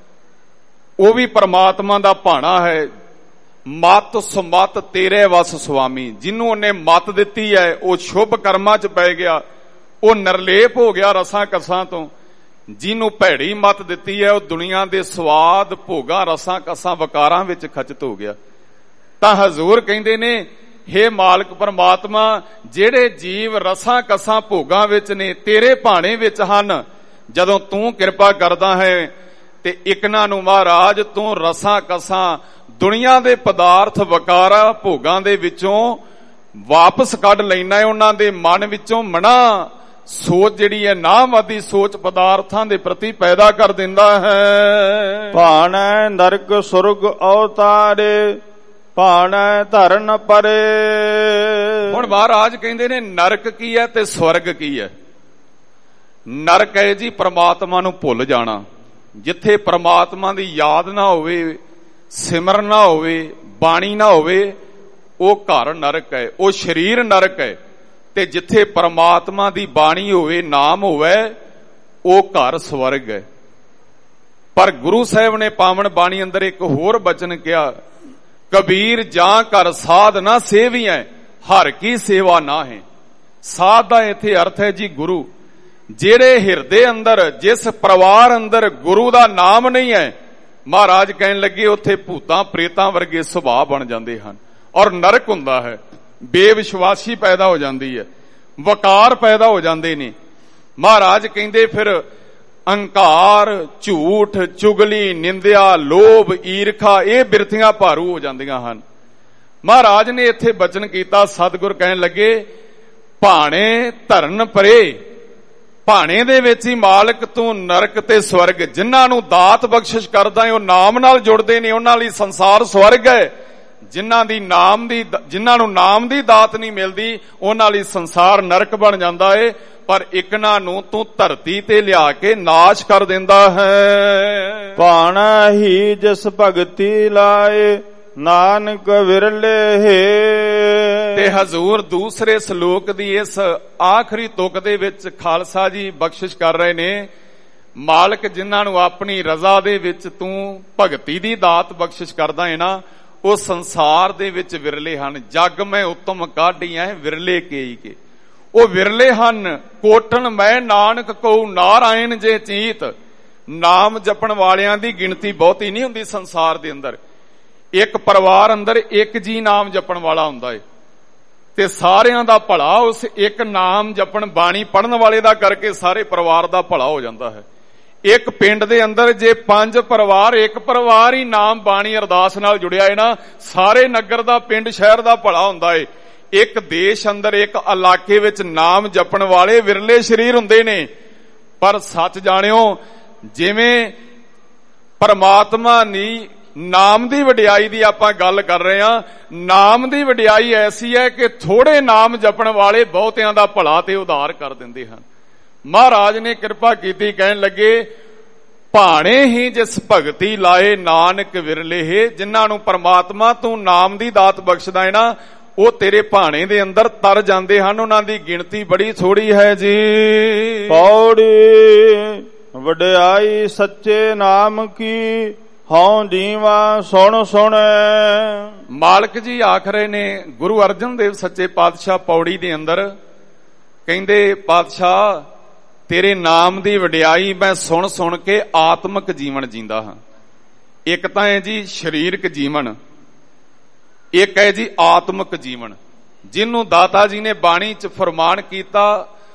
B: ਉਹ ਵੀ ਪਰਮਾਤਮਾ ਦਾ ਭਾਣਾ ਹੈ। ਮਤ ਸਮਤ ਤੇਰੇ ਵਸ ਸੁਆਮੀ, ਜਿਹਨੂੰ ਉਹਨੇ ਮਤ ਦਿੱਤੀ ਹੈ ਉਹ ਸ਼ੁਭ ਕਰਮਾਂ ਚ ਪੈ ਗਿਆ, ਉਹ ਨਿਰਲੇਪ ਹੋ ਗਿਆ ਰਸਾਂ ਕਸਾਂ ਤੋਂ। ਜਿਹਨੂੰ ਭੈੜੀ ਮਤ ਦਿੱਤੀ ਹੈ ਉਹ ਦੁਨੀਆ ਦੇ ਸਵਾਦ ਭੋਗਾਂ ਰਸਾਂ ਕਸਾਂ ਵਕਾਰਾਂ ਵਿੱਚ ਖਚਿਤ ਹੋ ਗਿਆ। ਤਾਂ ਹਜ਼ੂਰ ਕਹਿੰਦੇ ਨੇ, ਹੇ ਮਾਲਕ ਪਰਮਾਤਮਾ, ਜਿਹੜੇ ਜੀਵ ਰਸਾਂ ਕਸਾਂ ਭੋਗਾਂ ਵਿੱਚ ਨੇ, ਤੇਰੇ ਭਾਣੇ ਵਿੱਚ ਹਨ। ਜਦੋਂ ਤੂੰ ਕਿਰਪਾ ਕਰਦਾ ਹੈ ਤੇ ਇਕਨਾਂ ਨੂੰ ਮਹਾਰਾਜ ਤੂੰ ਰਸਾਂ ਕਸਾਂ ਦੁਨੀਆ ਦੇ ਪਦਾਰਥ ਵਕਾਰਾਂ ਭੋਗਾਂ ਦੇ ਵਿੱਚੋਂ ਵਾਪਸ ਕੱਢ ਲੈਣਾ ਹੈ। ਉਹਨਾਂ ਦੇ ਮਨ ਵਿੱਚੋਂ ਮਨਾ ਸੋਚ ਜਿਹੜੀ ਹੈ, ਨਾਮਵਾਦੀ ਸੋਚ ਪਦਾਰਥਾਂ ਦੇ ਪ੍ਰਤੀ ਪੈਦਾ ਕਰ ਦਿੰਦਾ ਹੈ।
A: ਭਾਣੈ ਨਰਕ ਸੁਰਗ ਅਵਤਾਰੇ ਭਾਣੈ ਧਰਨ ਪਰੇ।
B: ਹੁਣ ਮਹਾਰਾਜ ਕਹਿੰਦੇ ਨੇ, ਨਰਕ ਕੀ ਹੈ ਤੇ ਸਵਰਗ ਕੀ ਹੈ। ਨਰਕ ਹੈ ਜੀ ਪਰਮਾਤਮਾ ਨੂੰ ਭੁੱਲ ਜਾਣਾ, ਜਿੱਥੇ ਪਰਮਾਤਮਾ ਦੀ ਯਾਦ ਨਾ ਹੋਵੇ, ਸਿਮਰਨ ਨਾ ਹੋਵੇ, ਬਾਣੀ ਨਾ ਹੋਵੇ, ਉਹ ਘਰ ਨਰਕ ਹੈ, ਉਹ ਸਰੀਰ ਨਰਕ ਹੈ। ਤੇ ਜਿੱਥੇ ਪਰਮਾਤਮਾ ਦੀ ਬਾਣੀ ਹੋਵੇ, ਨਾਮ ਹੋਵੇ, ਉਹ ਘਰ ਸਵਰਗ ਹੈ। ਪਰ ਗੁਰੂ ਸਾਹਿਬ ਨੇ ਪਾਵਨ ਬਾਣੀ ਅੰਦਰ ਇੱਕ ਹੋਰ ਬਚਨ ਕਿਹਾ, ਕਬੀਰ ਜਾਂ ਘਰ ਸਾਧ ਨਾ ਸੇਵੀਐ ਹਰ ਕੀ ਸੇਵਾ ਨਾ ਹੈ। ਸਾਧ ਦਾ ਇੱਥੇ ਅਰਥ ਹੈ ਜੀ ਗੁਰੂ। ਜਿਹੜੇ ਹਿਰਦੇ ਅੰਦਰ, ਜਿਸ ਪਰਿਵਾਰ ਅੰਦਰ ਗੁਰੂ ਦਾ ਨਾਮ ਨਹੀਂ ਹੈ, ਮਹਾਰਾਜ ਕਹਿਣ ਲੱਗੇ ਉੱਥੇ ਭੂਤਾਂ ਪ੍ਰੇਤਾਂ ਵਰਗੇ ਸੁਭਾਅ ਬਣ ਜਾਂਦੇ ਹਨ, ਔਰ ਨਰਕ ਹੁੰਦਾ ਹੈ। ਬੇਵਿਸ਼ਵਾਸੀ ਪੈਦਾ ਹੋ ਜਾਂਦੀ ਹੈ, ਵਕਾਰ ਪੈਦਾ ਹੋ ਜਾਂਦੇ ਨੇ। ਮਹਾਰਾਜ ਕਹਿੰਦੇ ਫਿਰ ਅਹੰਕਾਰ, ਝੂਠ, ਚੁਗਲੀ, ਨਿੰਦਿਆ, ਲੋਭ, ਈਰਖਾ, ਇਹ ਬਿਰਥੀਆਂ ਭਾਰੂ ਹੋ ਜਾਂਦੀਆਂ ਹਨ। ਮਹਾਰਾਜ ਨੇ ਇੱਥੇ ਬਚਨ ਕੀਤਾ, ਸਤਿਗੁਰ ਕਹਿਣ ਲੱਗੇ, ਭਾਣੇ ਧਰਨ ਪਰੇ। ਭਾਣੇ ਦੇ ਵਿੱਚ ਹੀ ਮਾਲਕ ਤੂੰ ਨਰਕ ਤੇ ਸਵਰਗ, ਜਿਨ੍ਹਾਂ ਨੂੰ ਦਾਤ ਬਖਸ਼ਿਸ਼ ਕਰਦਾ ਹੈ ਉਹ ਨਾਮ ਨਾਲ ਜੁੜਦੇ ਨੇ, ਉਹਨਾਂ ਲਈ ਸੰਸਾਰ ਸਵਰਗ ਹੈ। ਜਿਨ੍ਹਾਂ ਨੂੰ ਨਾਮ ਦੀ ਦਾਤ ਨਹੀਂ ਮਿਲਦੀ, ਉਹਨਾਂ ਲਈ ਸੰਸਾਰ ਨਰਕ ਬਣ ਜਾਂਦਾ ਏ। ਪਰ ਇਕਨਾਂ ਨੂੰ ਤੂੰ ਧਰਤੀ ਤੇ ਲਿਆ ਕੇ ਨਾਸ਼ ਕਰ ਦਿੰਦਾ ਹੈ।
A: ਭਾਣਾ ਹੀ ਜਿਸ ਭਗਤੀ ਲਾਏ ਨਾਨਕ ਵਿਰਲੇ ਹੈ।
B: ਤੇ ਹਜ਼ੂਰ ਦੂਸਰੇ ਸ਼ਲੋਕ ਦੀ ਇਸ ਆਖਰੀ ਤੁਕ ਦੇ ਵਿੱਚ ਖਾਲਸਾ ਜੀ ਬਖਸ਼ਿਸ਼ ਕਰ ਰਹੇ ਨੇ, ਮਾਲਕ ਜਿਨ੍ਹਾਂ ਨੂੰ ਆਪਣੀ ਰਜ਼ਾ ਦੇ ਵਿੱਚ ਤੂੰ ਭਗਤੀ ਦੀ ਦਾਤ ਬਖਸ਼ਿਸ਼ ਕਰਦਾ ਹੈ ਨਾ, ਉਹ ਸੰਸਾਰ ਦੇ ਵਿੱਚ ਵਿਰਲੇ ਹਨ। ਜਗ ਮੈਂ ਉੱਤਮ ਕਾਢੀਆਂ ਵਿਰਲੇ ਕੇਈ ਕੇ, ਉਹ ਵਿਰਲੇ ਹਨ। ਕੋਟਣ ਮੈਂ ਨਾਨਕ ਕੋ ਨਾਰਾਇਣ ਜੇ ਚੀਤ, ਨਾਮ ਜਪਣ ਵਾਲਿਆਂ ਦੀ ਗਿਣਤੀ ਬਹੁਤੀ ਨਹੀਂ ਹੁੰਦੀ ਸੰਸਾਰ ਦੇ ਅੰਦਰ। ਇੱਕ ਪਰਿਵਾਰ ਅੰਦਰ ਇੱਕ ਜੀ ਨਾਮ ਜਪਣ ਵਾਲਾ ਹੁੰਦਾ ਏ ਤੇ ਸਾਰਿਆਂ ਦਾ ਭਲਾ ਉਸ ਇੱਕ ਨਾਮ ਜਪਣ ਬਾਣੀ ਪੜਨ ਵਾਲੇ ਦਾ ਕਰਕੇ ਸਾਰੇ ਪਰਿਵਾਰ ਦਾ ਭਲਾ ਹੋ ਜਾਂਦਾ ਹੈ। ਇੱਕ ਪਿੰਡ ਦੇ ਅੰਦਰ ਜੇ 5 ਪਰਿਵਾਰ, ਇੱਕ ਪਰਿਵਾਰ ਹੀ ਨਾਮ ਬਾਣੀ ਅਰਦਾਸ ਨਾਲ ਜੁੜਿਆ ਹੈ ਨਾ, ਸਾਰੇ ਨਗਰ ਦਾ, ਪਿੰਡ ਸ਼ਹਿਰ ਦਾ ਭਲਾ ਹੁੰਦਾ ਏ। ਇੱਕ ਦੇਸ਼ ਅੰਦਰ, ਇੱਕ ਇਲਾਕੇ ਵਿੱਚ ਨਾਮ ਜਪਣ ਵਾਲੇ ਵਿਰਲੇ ਸ਼ਰੀਰ ਹੁੰਦੇ ਨੇ। ਪਰ ਸੱਚ ਜਾਣਿਓ, ਜਿਵੇਂ ਪਰਮਾਤਮਾ ਦੀ ਨਾਮ ਦੀ ਵਡਿਆਈ ਦੀ ਆਪਾਂ ਗੱਲ ਕਰ ਰਹੇ ਹਾਂ, ਨਾਮ ਦੀ ਵਡਿਆਈ ਐਸੀ ਹੈ ਕਿ ਥੋੜੇ ਨਾਮ ਜਪਣ ਵਾਲੇ ਬਹੁਤਿਆਂ ਦਾ ਭਲਾ ਤੇ ਉਧਾਰ ਕਰ ਦਿੰਦੇ ਹਨ। ਮਹਾਰਾਜ ਨੇ ਕਿਰਪਾ ਕੀਤੀ, ਕਹਿਣ ਲੱਗੇ ਭਾਣੇ ਹੀ ਜਿਸ ਭਗਤੀ ਲਾਏ ਨਾਨਕ ਵਿਰਲੇ, ਜਿਨ੍ਹਾਂ ਨੂੰ ਪਰਮਾਤਮਾ ਤੂੰ ਨਾਮ ਦੀ ਦਾਤ ਬਖਸ਼ਦਾ ਹੈ ਨਾ, ਉਹ ਤੇਰੇ ਭਾਣੇ ਦੇ ਅੰਦਰ ਤਰ ਜਾਂਦੇ ਹਨ। ਉਹਨਾਂ ਦੀ ਗਿਣਤੀ ਬੜੀ ਥੋੜੀ ਹੈ ਜੀ।
A: ਪੌੜੀ ਵਡਿਆਈ ਸੱਚੇ ਨਾਮ ਕੀ, ਹਉ ਜੀਵਾ ਸੁਣ ਸੁਣ।
B: ਮਾਲਕ ਜੀ ਆਖ ਰਹੇ ਨੇ, ਗੁਰੂ ਅਰਜਨ ਦੇਵ ਸੱਚੇ ਪਾਤਸ਼ਾਹ ਪੌੜੀ ਦੇ ਅੰਦਰ ਕਹਿੰਦੇ, ਪਾਤਸ਼ਾਹ ਤੇਰੇ ਨਾਮ ਦੀ ਵਡਿਆਈ ਮੈਂ ਸੁਣ ਸੁਣ ਕੇ ਆਤਮਿਕ ਜੀਵਨ ਜੀਂਦਾ ਹਾਂ। ਇੱਕ ਤਾਂ ਹੈ ਜੀ ਸਰੀਰਕ ਜੀਵਨ, ਇੱਕ ਹੈ ਜੀ ਆਤਮਿਕ ਜੀਵਨ, ਜਿਹਨੂੰ ਦਾਤਾ ਜੀ ਨੇ ਬਾਣੀ 'ਚ ਫਰਮਾਨ ਕੀਤਾ,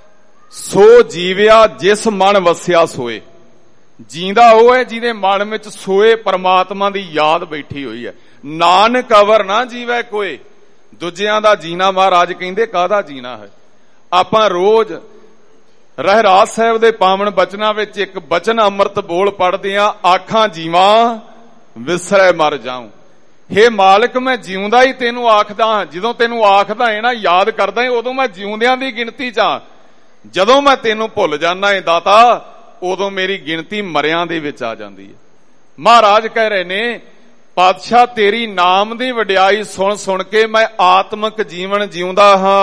B: ਸੋ ਜੀਵਿਆ ਜਿਸ ਮਨ ਵਸਿਆ ਸੋਏ। ਜੀਂਦਾ ਉਹ ਹੈ ਜਿਹਦੇ ਮਨ ਵਿੱਚ ਸੋਏ ਪਰਮਾਤਮਾ ਦੀ ਯਾਦ ਬੈਠੀ ਹੋਈ ਹੈ। ਨਾਨਕ ਅਵਰ ਨਾ ਜੀਵੈ ਕੋਏ। ਦੂਜਿਆਂ ਦਾ ਜੀਣਾ ਮਹਾਰਾਜ ਕਹਿੰਦੇ ਕਾਹਦਾ ਜੀਣਾ ਹੈ। ਆਪਾਂ ਰੋਜ਼ ਰਹਿਰਾਸ ਸਾਹਿਬ ਦੇ ਪਾਵਨ ਬਚਨਾਂ ਵਿੱਚ ਇੱਕ ਬਚਨ ਅੰਮ੍ਰਿਤ ਬੋਲ ਪੜਦੇ ਆ, ਆਖਾਂ ਜੀਵਾਂ ਵਿਸਰੈ ਮਰ ਜਾਉ। ਹੇ ਮਾਲਕ, ਮੈਂ ਜਿਉਂਦਾ ਹੀ ਤੈਨੂੰ ਆਖਦਾ ਹਾਂ। ਜਦੋਂ ਤੈਨੂੰ ਆਖਦਾ ਹੈ ਨਾ, ਯਾਦ ਕਰਦਾ ਹੈ, ਉਦੋਂ ਮੈਂ ਜਿਉਂਦਿਆਂ ਦੀ ਗਿਣਤੀ 'ਚ ਆ। ਜਦੋਂ ਮੈਂ ਤੈਨੂੰ ਭੁੱਲ ਜਾਂਦਾ ਹੈ ਦਾਤਾ, ਉਦੋਂ ਮੇਰੀ ਗਿਣਤੀ ਮਰਿਆਂ ਦੇ ਵਿੱਚ ਆ ਜਾਂਦੀ ਹੈ। ਮਹਾਰਾਜ ਕਹਿ ਰਹੇ ਨੇ, ਪਾਤਸ਼ਾਹ ਤੇਰੀ ਨਾਮ ਦੀ ਵਡਿਆਈ ਸੁਣ ਸੁਣ ਕੇ ਮੈਂ ਆਤਮਿਕ ਜੀਵਨ ਜਿਉਂਦਾ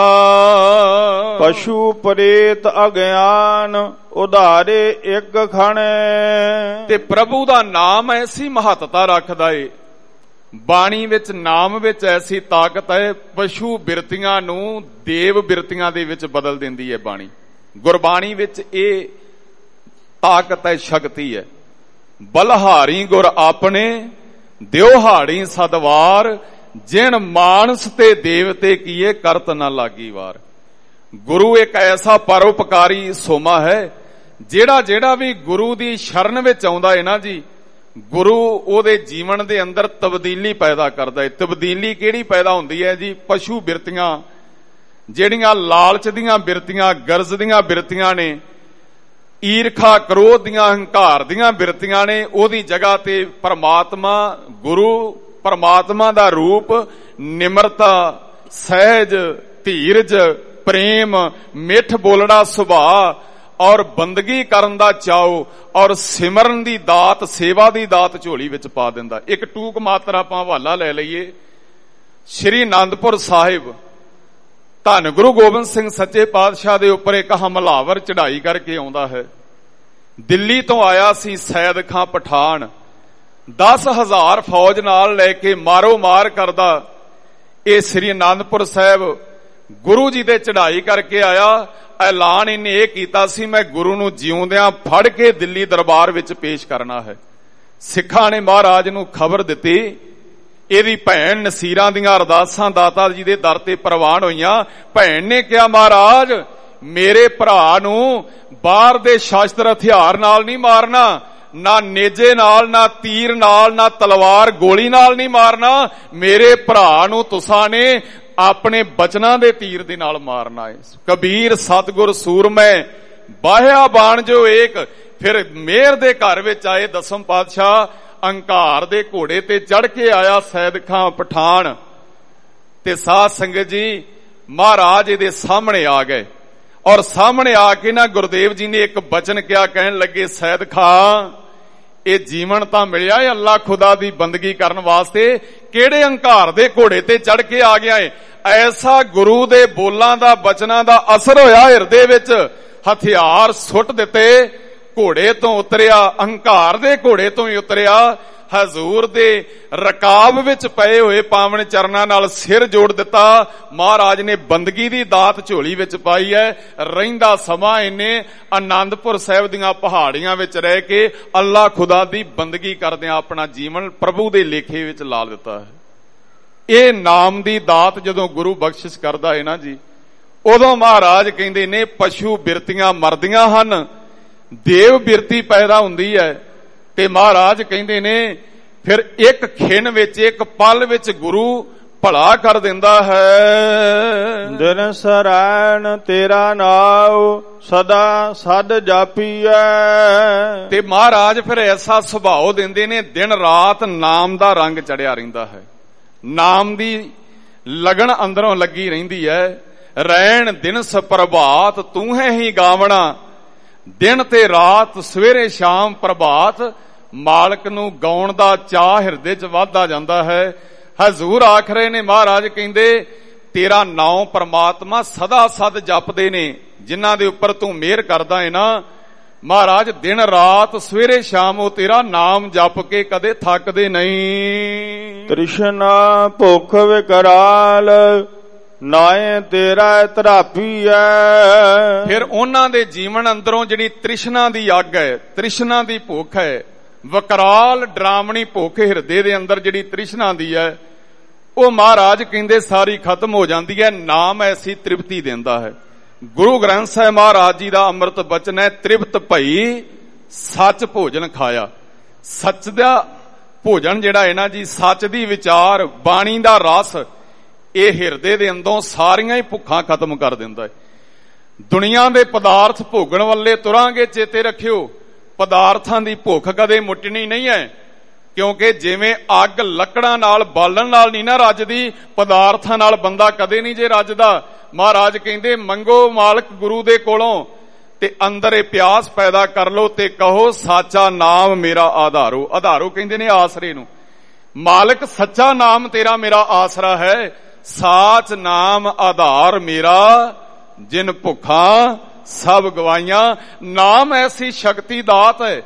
B: ਹਾਂ।
A: ਪਸ਼ੂ ਪ੍ਰੇਤ ਅਗਿਆਨ ਉਧਾਰੇ ਇੱਕ ਖਣ।
B: ਤੇ ਪ੍ਰਭੂ ਦਾ ਨਾਮ ਐਸੀ ਮਹੱਤਤਾ ਰੱਖਦਾ ਏ, ਬਾਣੀ ਵਿੱਚ ਨਾਮ ਵਿੱਚ ਐਸੀ ਤਾਕਤ ਹੈ, ਪਸ਼ੂ ਬਿਰਤੀਆਂ ਨੂੰ ਦੇਵ ਬਿਰਤੀਆਂ ਦੇ ਵਿੱਚ ਬਦਲ ਦਿੰਦੀ ਹੈ ਬਾਣੀ। ਗੁਰਬਾਣੀ ਵਿੱਚ ਇਹ ਤਾਕਤ ਹੈ, ਸ਼ਕਤੀ ਹੈ। ਬਲਹਾਰੀ ਗੁਰ ਆਪਣੇ ਦਿਉਹਾੜੀ ਸਦਵਾਰ, ਜਿਣ ਮਾਨਸ ਤੇ ਦੇਵਤੇ ਕੀਏ ਕਰਤ ਨਾ ਲਾਗੀ ਵਾਰ। ਗੁਰੂ ਇੱਕ ਐਸਾ ਪਰਉਪਕਾਰੀ ਸੋਮਾ ਹੈ, ਜਿਹੜਾ ਵੀ ਗੁਰੂ ਦੀ ਸ਼ਰਨ ਵਿੱਚ ਆਉਂਦਾ ਹੈ ਨਾ ਜੀ, ਗੁਰੂ ਉਹਦੇ ਜੀਵਨ ਦੇ ਅੰਦਰ ਤਬਦੀਲੀ ਪੈਦਾ ਕਰਦਾ ਹੈ। ਤਬਦੀਲੀ ਕਿਹੜੀ ਪੈਦਾ ਹੁੰਦੀ ਹੈ ਜੀ? ਪਸ਼ੂ ਬਿਰਤੀਆਂ, ਜਿਹੜੀਆਂ ਲਾਲਚ ਦੀਆਂ ਬਿਰਤੀਆਂ, ਗਰਜ਼ ਦੀਆਂ ਬਿਰਤੀਆਂ ਨੇ, ਈਰਖਾ ਕ੍ਰੋਧ ਦੀਆਂ, ਹੰਕਾਰ ਦੀਆਂ ਬਿਰਤੀਆਂ ਨੇ, ਉਹਦੀ ਜਗ੍ਹਾ ਤੇ ਪਰਮਾਤਮਾ, ਗੁਰੂ, ਪਰਮਾਤਮਾ ਦਾ ਰੂਪ, ਨਿਮਰਤਾ, ਸਹਿਜ, ਧੀਰਜ, ਪ੍ਰੇਮ, ਮਿੱਠ ਬੋਲਣਾ ਸੁਭਾਅ ਔਰ ਬੰਦਗੀ ਕਰਨ ਦਾ ਚਾਉ ਔਰ ਸਿਮਰਨ ਦੀ ਦਾਤ, ਸੇਵਾ ਦੀ ਦਾਤ ਝੋਲੀ ਵਿੱਚ ਪਾ ਦਿੰਦਾ। ਇੱਕ ਟੂਕ ਮਾਤਰ ਆਪਾਂ ਹਵਾਲਾ ਲੈ ਲਈਏ, ਸ਼੍ਰੀ ਅਨੰਦਪੁਰ ਸਾਹਿਬ ਧੰਨ ਗੁਰੂ ਗੋਬਿੰਦ ਸਿੰਘ ਸੱਚੇ ਪਾਤਸ਼ਾਹ ਦੇ ਉੱਪਰ ਇੱਕ ਹਮਲਾਵਰ ਚੜ੍ਹਾਈ ਕਰਕੇ ਆਉਂਦਾ ਹੈ। ਦਿੱਲੀ ਤੋਂ ਆਇਆ ਸੀ ਸੈਦ ਖਾਂ ਪਠਾਨ, 10,000 ਫੌਜ ਨਾਲ ਲੈ ਕੇ ਮਾਰੋ ਮਾਰ ਕਰਦਾ ਇਹ ਸ੍ਰੀ ਅਨੰਦਪੁਰ ਸਾਹਿਬ ਗੁਰੂ ਜੀ ਦੇ ਚੜ੍ਹਾਈ ਕਰਕੇ ਆਇਆ। ਐਲਾਨ ਇਹਨੇ ਇਹ ਕੀਤਾ ਸੀ, ਮੈਂ ਗੁਰੂ ਨੂੰ ਜਿਉਂਦਿਆਂ ਫੜ ਕੇ ਦਿੱਲੀ ਦਰਬਾਰ ਵਿੱਚ ਪੇਸ਼ ਕਰਨਾ ਹੈ। ਸਿੱਖਾਂ ਨੇ ਮਹਾਰਾਜ ਨੂੰ ਖਬਰ ਦਿੱਤੀ। ਇਹਦੀ ਭੈਣ ਨਸੀਰਾਂ ਦੀਆਂ ਅਰਦਾਸਾਂ ਦਾਤਾ ਜੀ ਦੇ ਦਰ ਤੇ ਪ੍ਰਵਾਨ ਹੋਈਆਂ। ਭੈਣ ਨੇ ਕਿਹਾ, ਮਹਾਰਾਜ ਮੇਰੇ ਭਰਾ ਨੂੰ ਬਾਹਰ ਦੇ ਸ਼ਾਸਤਰ ਹਥਿਆਰ ਨਾਲ ਨਹੀਂ ਮਾਰਨਾ, ਨਾ ਨੇਜੇ ਨਾਲ, ਨਾ ਤੀਰ ਨਾਲ, ਨਾ ਤਲਵਾਰ ਗੋਲੀ ਨਾਲ ਨਹੀਂ ਮਾਰਨਾ। ਮੇਰੇ ਭਰਾ ਨੂੰ ਤੁਸਾਂ ਨੇ ਆਪਣੇ ਬਚਨਾਂ ਦੇ ਤੀਰ ਦੇ ਨਾਲ ਮਾਰਨਾ ਹੈ। ਕਬੀਰ ਸਤਿਗੁਰ ਸੂਰਮੈ ਬਾਹਿਆ ਬਾਣ ਜੋ ਏਕ। ਫਿਰ ਮੇਰ ਦੇ ਘਰ ਵਿੱਚ ਆਏ ਦਸਮ ਪਾਤਸ਼ਾਹ, ਅੰਕਾਰ ਦੇ ਘੋੜੇ ਤੇ ਚੜ ਕੇ ਆਇਆ ਸੈਦ ਖਾਂ ਪਠਾਨ। ਤੇ ਸਾਧ ਸੰਗਤ ਜੀ, ਮਹਾਰਾਜ ਇਹਦੇ ਸਾਹਮਣੇ ਆ ਗਏ ਔਰ ਸਾਹਮਣੇ ਆ ਕੇ ਨਾ ਗੁਰਦੇਵ ਜੀ ਨੇ ਇੱਕ ਬਚਨ ਕਿਹਾ। ਕਹਿਣ ਲੱਗੇ, ਸੈਦ ਖਾਂ ਇਹ ਜੀਵਨ ਤਾਂ ਮਿਲਿਆ ਏ ਅੱਲਾ ਖੁਦਾ ਦੀ ਬੰਦਗੀ ਕਰਨ ਵਾਸਤੇ, ਕਿਹੜੇ ਹੰਕਾਰ ਦੇ ਘੋੜੇ ਤੇ ਚੜ ਕੇ ਆ ਗਿਆ ਏ? ਐਸਾ ਗੁਰੂ ਦੇ ਬੋਲਾਂ ਦਾ, ਬਚਨਾਂ ਦਾ ਅਸਰ ਹੋਇਆ ਹਿਰਦੇ ਵਿੱਚ। ਹਥਿਆਰ ਸੁੱਟ ਦਿੱਤੇ, ਘੋੜੇ ਤੋਂ ਉਤਰਿਆ, ਹੰਕਾਰ ਦੇ ਘੋੜੇ ਤੋਂ ਹੀ ਉਤਰਿਆ। ਹਜ਼ੂਰ ਦੇ ਰਕਾਬ ਵਿੱਚ ਪਏ ਹੋਏ ਪਾਵਨ ਚਰਨਾਂ ਨਾਲ ਸਿਰ ਜੋੜ ਦਿੱਤਾ। ਮਹਾਰਾਜ ਨੇ ਬੰਦਗੀ ਦੀ ਦਾਤ ਝੋਲੀ ਵਿੱਚ ਪਾਈ ਹੈ। ਰਹਿੰਦਾ ਸਮਾਂ ਇਹਨੇ ਆਨੰਦਪੁਰ ਸਾਹਿਬ ਦੀਆਂ ਪਹਾੜੀਆਂ ਵਿੱਚ ਰਹਿ ਕੇ ਅੱਲਾ ਖੁਦਾ ਦੀ ਬੰਦਗੀ ਕਰਦਿਆਂ ਆਪਣਾ ਜੀਵਨ ਪ੍ਰਭੂ ਦੇ ਲੇਖੇ ਵਿੱਚ ਲਾ ਦਿੱਤਾ ਹੈ। ਇਹ ਨਾਮ ਦੀ ਦਾਤ ਜਦੋਂ ਗੁਰੂ ਬਖਸ਼ਿਸ਼ ਕਰਦਾ ਹੈ ਨਾ ਜੀ, ਉਦੋਂ ਮਹਾਰਾਜ ਕਹਿੰਦੇ ਨੇ ਪਸ਼ੂ ਬਿਰਤੀਆਂ ਮਰਦੀਆਂ ਹਨ, ਦੇਵ ਬਿਰਤੀ ਪੈਦਾ ਹੁੰਦੀ ਹੈ। ਤੇ ਮਹਾਰਾਜ ਕਹਿੰਦੇ ਨੇ ਫਿਰ ਇੱਕ ਖਿਣ ਵਿੱਚ, ਇੱਕ ਪਲ ਵਿੱਚ ਗੁਰੂ ਭਲਾ ਕਰ ਦਿੰਦਾ ਹੈ।
A: ਦਿਨ ਸਰਾਣ ਤੇਰਾ ਨਾਮ ਸਦਾ ਸਦ ਜਾਪੀਐ।
B: ਤੇ ਮਹਾਰਾਜ ਫਿਰ ਐਸਾ ਸੁਭਾਅ ਦਿੰਦੇ ਨੇ, ਦਿਨ ਰਾਤ ਨਾਮ ਦਾ ਰੰਗ ਚੜਿਆ ਰਹਿੰਦਾ ਹੈ, ਨਾਮ ਦੀ ਲਗਨ ਅੰਦਰੋਂ ਲੱਗੀ ਰਹਿੰਦੀ ਹੈ। ਰਹਿਣ ਦਿਨ ਪ੍ਰਭਾਤ ਤੂੰ ਹੈ ਹੀ ਗਾਵਣਾ, ਦਿਨ ਤੇ ਰਾਤ ਸਵੇਰੇ ਸ਼ਾਮ ਪ੍ਰਭਾਤ ਮਾਲਕ ਨੂੰ ਗਾਉਣ ਦਾ ਚਾਹ ਹਿਰਦੇ 'ਚ ਵੱਧਦਾ ਜਾਂਦਾ ਹੈ। ਹਜ਼ੂਰ ਆਖ ਰਹੇ ਨੇ, ਮਹਾਰਾਜ ਕਹਿੰਦੇ ਤੇਰਾ ਨਾਮ ਪਰਮਾਤਮਾ ਸਦਾ ਸਦ ਜਪਦੇ ਨੇ ਜਿਨ੍ਹਾਂ ਦੇ ਉੱਪਰ ਤੂੰ ਮਿਹਰ ਕਰਦਾ ਹੈ ਨਾ। ਮਹਾਰਾਜ ਦਿਨ ਰਾਤ ਸਵੇਰੇ ਸ਼ਾਮ ਉਹ ਤੇਰਾ ਨਾਮ ਜਪ ਕੇ ਕਦੇ ਥੱਕਦੇ ਨਹੀਂ।
A: ਤ੍ਰਿਸ਼ਨਾ ਭੁੱਖ ਵਿਕਰਾਲ ਨਾਏ ਤੇਰਾ ਧਰਾਪੀ ਹੈ।
B: ਫਿਰ ਉਹਨਾਂ ਦੇ ਜੀਵਨ ਅੰਦਰੋਂ ਜਿਹੜੀ ਤ੍ਰਿਸ਼ਨਾ ਦੀ ਅੱਗ ਹੈ, ਤ੍ਰਿਸ਼ਨਾ ਦੀ ਭੁੱਖ ਹੈ, ਵਿਕਰਾਲ ਡਰਾਵਣੀ ਭੁੱਖ ਹਿਰਦੇ ਦੇ ਅੰਦਰ ਜਿਹੜੀ ਤ੍ਰਿਸ਼ਨਾ ਦੀ ਹੈ, ਉਹ ਮਹਾਰਾਜ ਕਹਿੰਦੇ ਸਾਰੀ ਖਤਮ ਹੋ ਜਾਂਦੀ ਹੈ। ਨਾਮ ਐਸੀ ਤ੍ਰਿਪਤੀ ਦਿੰਦਾ ਹੈ। ਗੁਰੂ ਗ੍ਰੰਥ ਸਾਹਿਬ ਮਹਾਰਾਜ ਜੀ ਦਾ ਅੰਮ੍ਰਿਤ ਬਚਨ ਹੈ, ਤ੍ਰਿਪਤ ਭਈ ਸੱਚ ਭੋਜਨ ਖਾਇਆ। ਸੱਚ ਦਾ ਭੋਜਨ ਜਿਹੜਾ ਹੈ ਨਾ ਜੀ, ਸੱਚ ਦੀ ਵਿਚਾਰ, ਬਾਣੀ ਦਾ ਰਸ, ਇਹ ਹਿਰਦੇ ਦੇ ਅੰਦਰੋਂ ਸਾਰੀਆਂ ਹੀ ਭੁੱਖਾਂ ਖਤਮ ਕਰ ਦਿੰਦਾ ਹੈ। ਦੁਨੀਆ ਦੇ ਪਦਾਰਥ ਭੋਗਣ ਵੱਲੇ ਤੁਰਾਂਗੇ, ਚੇਤੇ ਰੱਖਿਓ ਪਦਾਰਥਾਂ ਦੀ ਭੁੱਖ ਕਦੇ ਮੁੱਟਣੀ ਨਹੀਂ ਹੈ, ਕਿਉਂਕਿ ਜਿਵੇਂ ਅੱਗ ਲੱਕੜਾਂ ਨਾਲ ਬਾਲਣ ਨਾਲ ਨਹੀਂ ਨਾ ਰੱਜਦੀ, ਪਦਾਰਥਾਂ ਨਾਲ ਬੰਦਾ ਕਦੇ ਨਹੀਂ ਜੇ ਰੱਜਦਾ। ਮਹਾਰਾਜ ਕਹਿੰਦੇ ਮੰਗੋ ਮਾਲਕ ਗੁਰੂ ਦੇ ਕੋਲੋਂ ਤੇ ਅੰਦਰ ਇਹ ਪਿਆਸ ਪੈਦਾ ਕਰ ਲੋ ਤੇ ਕਹੋ ਸਾਚਾ ਨਾਮ ਮੇਰਾ ਆਧਾਰੋ। ਆਧਾਰੋ ਕਹਿੰਦੇ ਨੇ ਆਸਰੇ ਨੂੰ। ਮਾਲਕ ਸੱਚਾ ਨਾਮ ਤੇਰਾ ਮੇਰਾ ਆਸਰਾ ਹੈ, ਸਾਚ ਨਾਮ ਆਧਾਰ ਮੇਰਾ, ਜਿਨ ਭੁੱਖਾਂ ਸਭ ਗਵਾਈਆਂ। ਨਾਮ ਐਸੀ ਸ਼ਕਤੀ ਦਾਤ ਹੈ,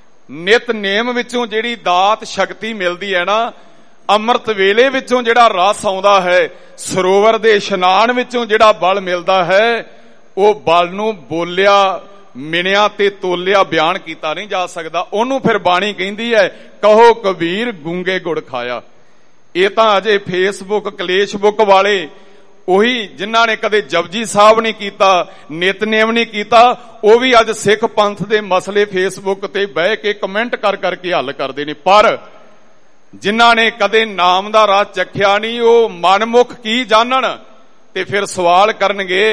B: ਨਿਤ ਨੇਮ ਵਿੱਚੋਂ ਜਿਹੜੀ ਦਾਤ ਸ਼ਕਤੀ ਮਿਲਦੀ ਹੈ ਨਾ, ਅੰਮ੍ਰਿਤ ਵੇਲੇ ਵਿੱਚੋਂ ਜਿਹੜਾ ਰਸ ਆਉਂਦਾ ਹੈ, ਸਰੋਵਰ ਦੇ ਇਸ਼ਨਾਨ ਵਿੱਚੋਂ ਜਿਹੜਾ ਬਲ ਮਿਲਦਾ ਹੈ, ਉਹ ਬਲ ਨੂੰ ਬੋਲਿਆ ਮਿਣਿਆ ਤੇ ਤੋਲਿਆ ਬਿਆਨ ਕੀਤਾ ਨਹੀਂ ਜਾ ਸਕਦਾ। ਉਹਨੂੰ ਫਿਰ ਬਾਣੀ ਕਹਿੰਦੀ ਹੈ, ਕਹੋ ਕਬੀਰ ਗੂੰਗੇ ਗੁੜ ਖਾਇਆ। ਇਹ ਤਾਂ ਅਜੇ ਫੇਸਬੁੱਕ ਕਲੇਸ਼ ਬੁੱਕ ਵਾਲੇ, ਉਹੀ ਜਿਨ੍ਹਾਂ ਨੇ ਕਦੇ ਜਪਜੀ ਸਾਹਿਬ ਨਹੀਂ ਕੀਤਾ, ਨਿਤਨੇਮ ਨਹੀਂ ਕੀਤਾ, ਉਹ ਵੀ ਅੱਜ ਸਿੱਖ ਪੰਥ ਦੇ ਮਸਲੇ ਫੇਸਬੁੱਕ ਤੇ ਬਹਿ ਕੇ ਕਮੈਂਟ ਕਰ ਕਰਕੇ ਹੱਲ ਕਰਦੇ ਨੇ। ਪਰ ਜਿਨ੍ਹਾਂ ਨੇ ਕਦੇ ਨਾਮ ਦਾ ਰਸ ਚੱਖਿਆ ਨਹੀਂ, ਉਹ ਮਨਮੁਖ ਕੀ ਜਾਣਨ। ਤੇ ਫਿਰ ਸਵਾਲ ਕਰਨਗੇ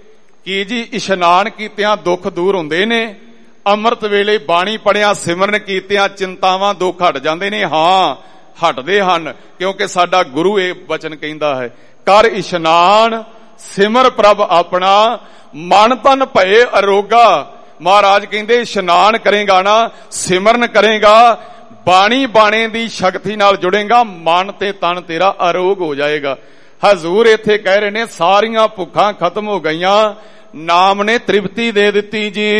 B: ਕਿ ਜੀ ਇਸ਼ਨਾਨ ਕੀਤਿਆਂ ਦੁੱਖ ਦੂਰ ਹੁੰਦੇ ਨੇ, ਅੰਮ੍ਰਿਤ ਵੇਲੇ ਬਾਣੀ ਪੜਿਆ ਸਿਮਰਨ ਕੀਤਿਆਂ ਚਿੰਤਾਵਾਂ ਦੁੱਖ ਹਟ ਜਾਂਦੇ ਨੇ। ਹਾਂ, ਹਟਦੇ ਹਨ, ਕਿਉਂਕਿ ਸਾਡਾ ਗੁਰੂ ਇਹ ਵਚਨ ਕਹਿੰਦਾ ਹੈ, ਕਰ ਇਸ਼ਨਾਨ ਸਿਮਰ ਪ੍ਰਭ ਆਪਣਾ, ਮਨ ਤਨ ਭਏ ਅਰੋਗਾ। ਮਹਾਰਾਜ ਕਹਿੰਦੇ ਇਸ਼ਨਾਨ ਕਰੇਗਾ ਨਾ, ਸਿਮਰਨ ਕਰੇਗਾ, ਬਾਣੀ ਬਾਣੇ ਦੀ ਸ਼ਕਤੀ ਨਾਲ ਜੁੜੇਗਾ, ਮਨ ਤੇ ਤਨ ਤੇਰਾ ਅਰੋਗ ਹੋ ਜਾਏਗਾ। ਹਜ਼ੂਰ ਇੱਥੇ ਕਹਿ ਰਹੇ ਨੇ ਸਾਰੀਆਂ ਭੁੱਖਾਂ ਖਤਮ ਹੋ ਗਈਆਂ, ਨਾਮ ਨੇ ਤ੍ਰਿਪਤੀ ਦੇ ਦਿੱਤੀ ਜੀ।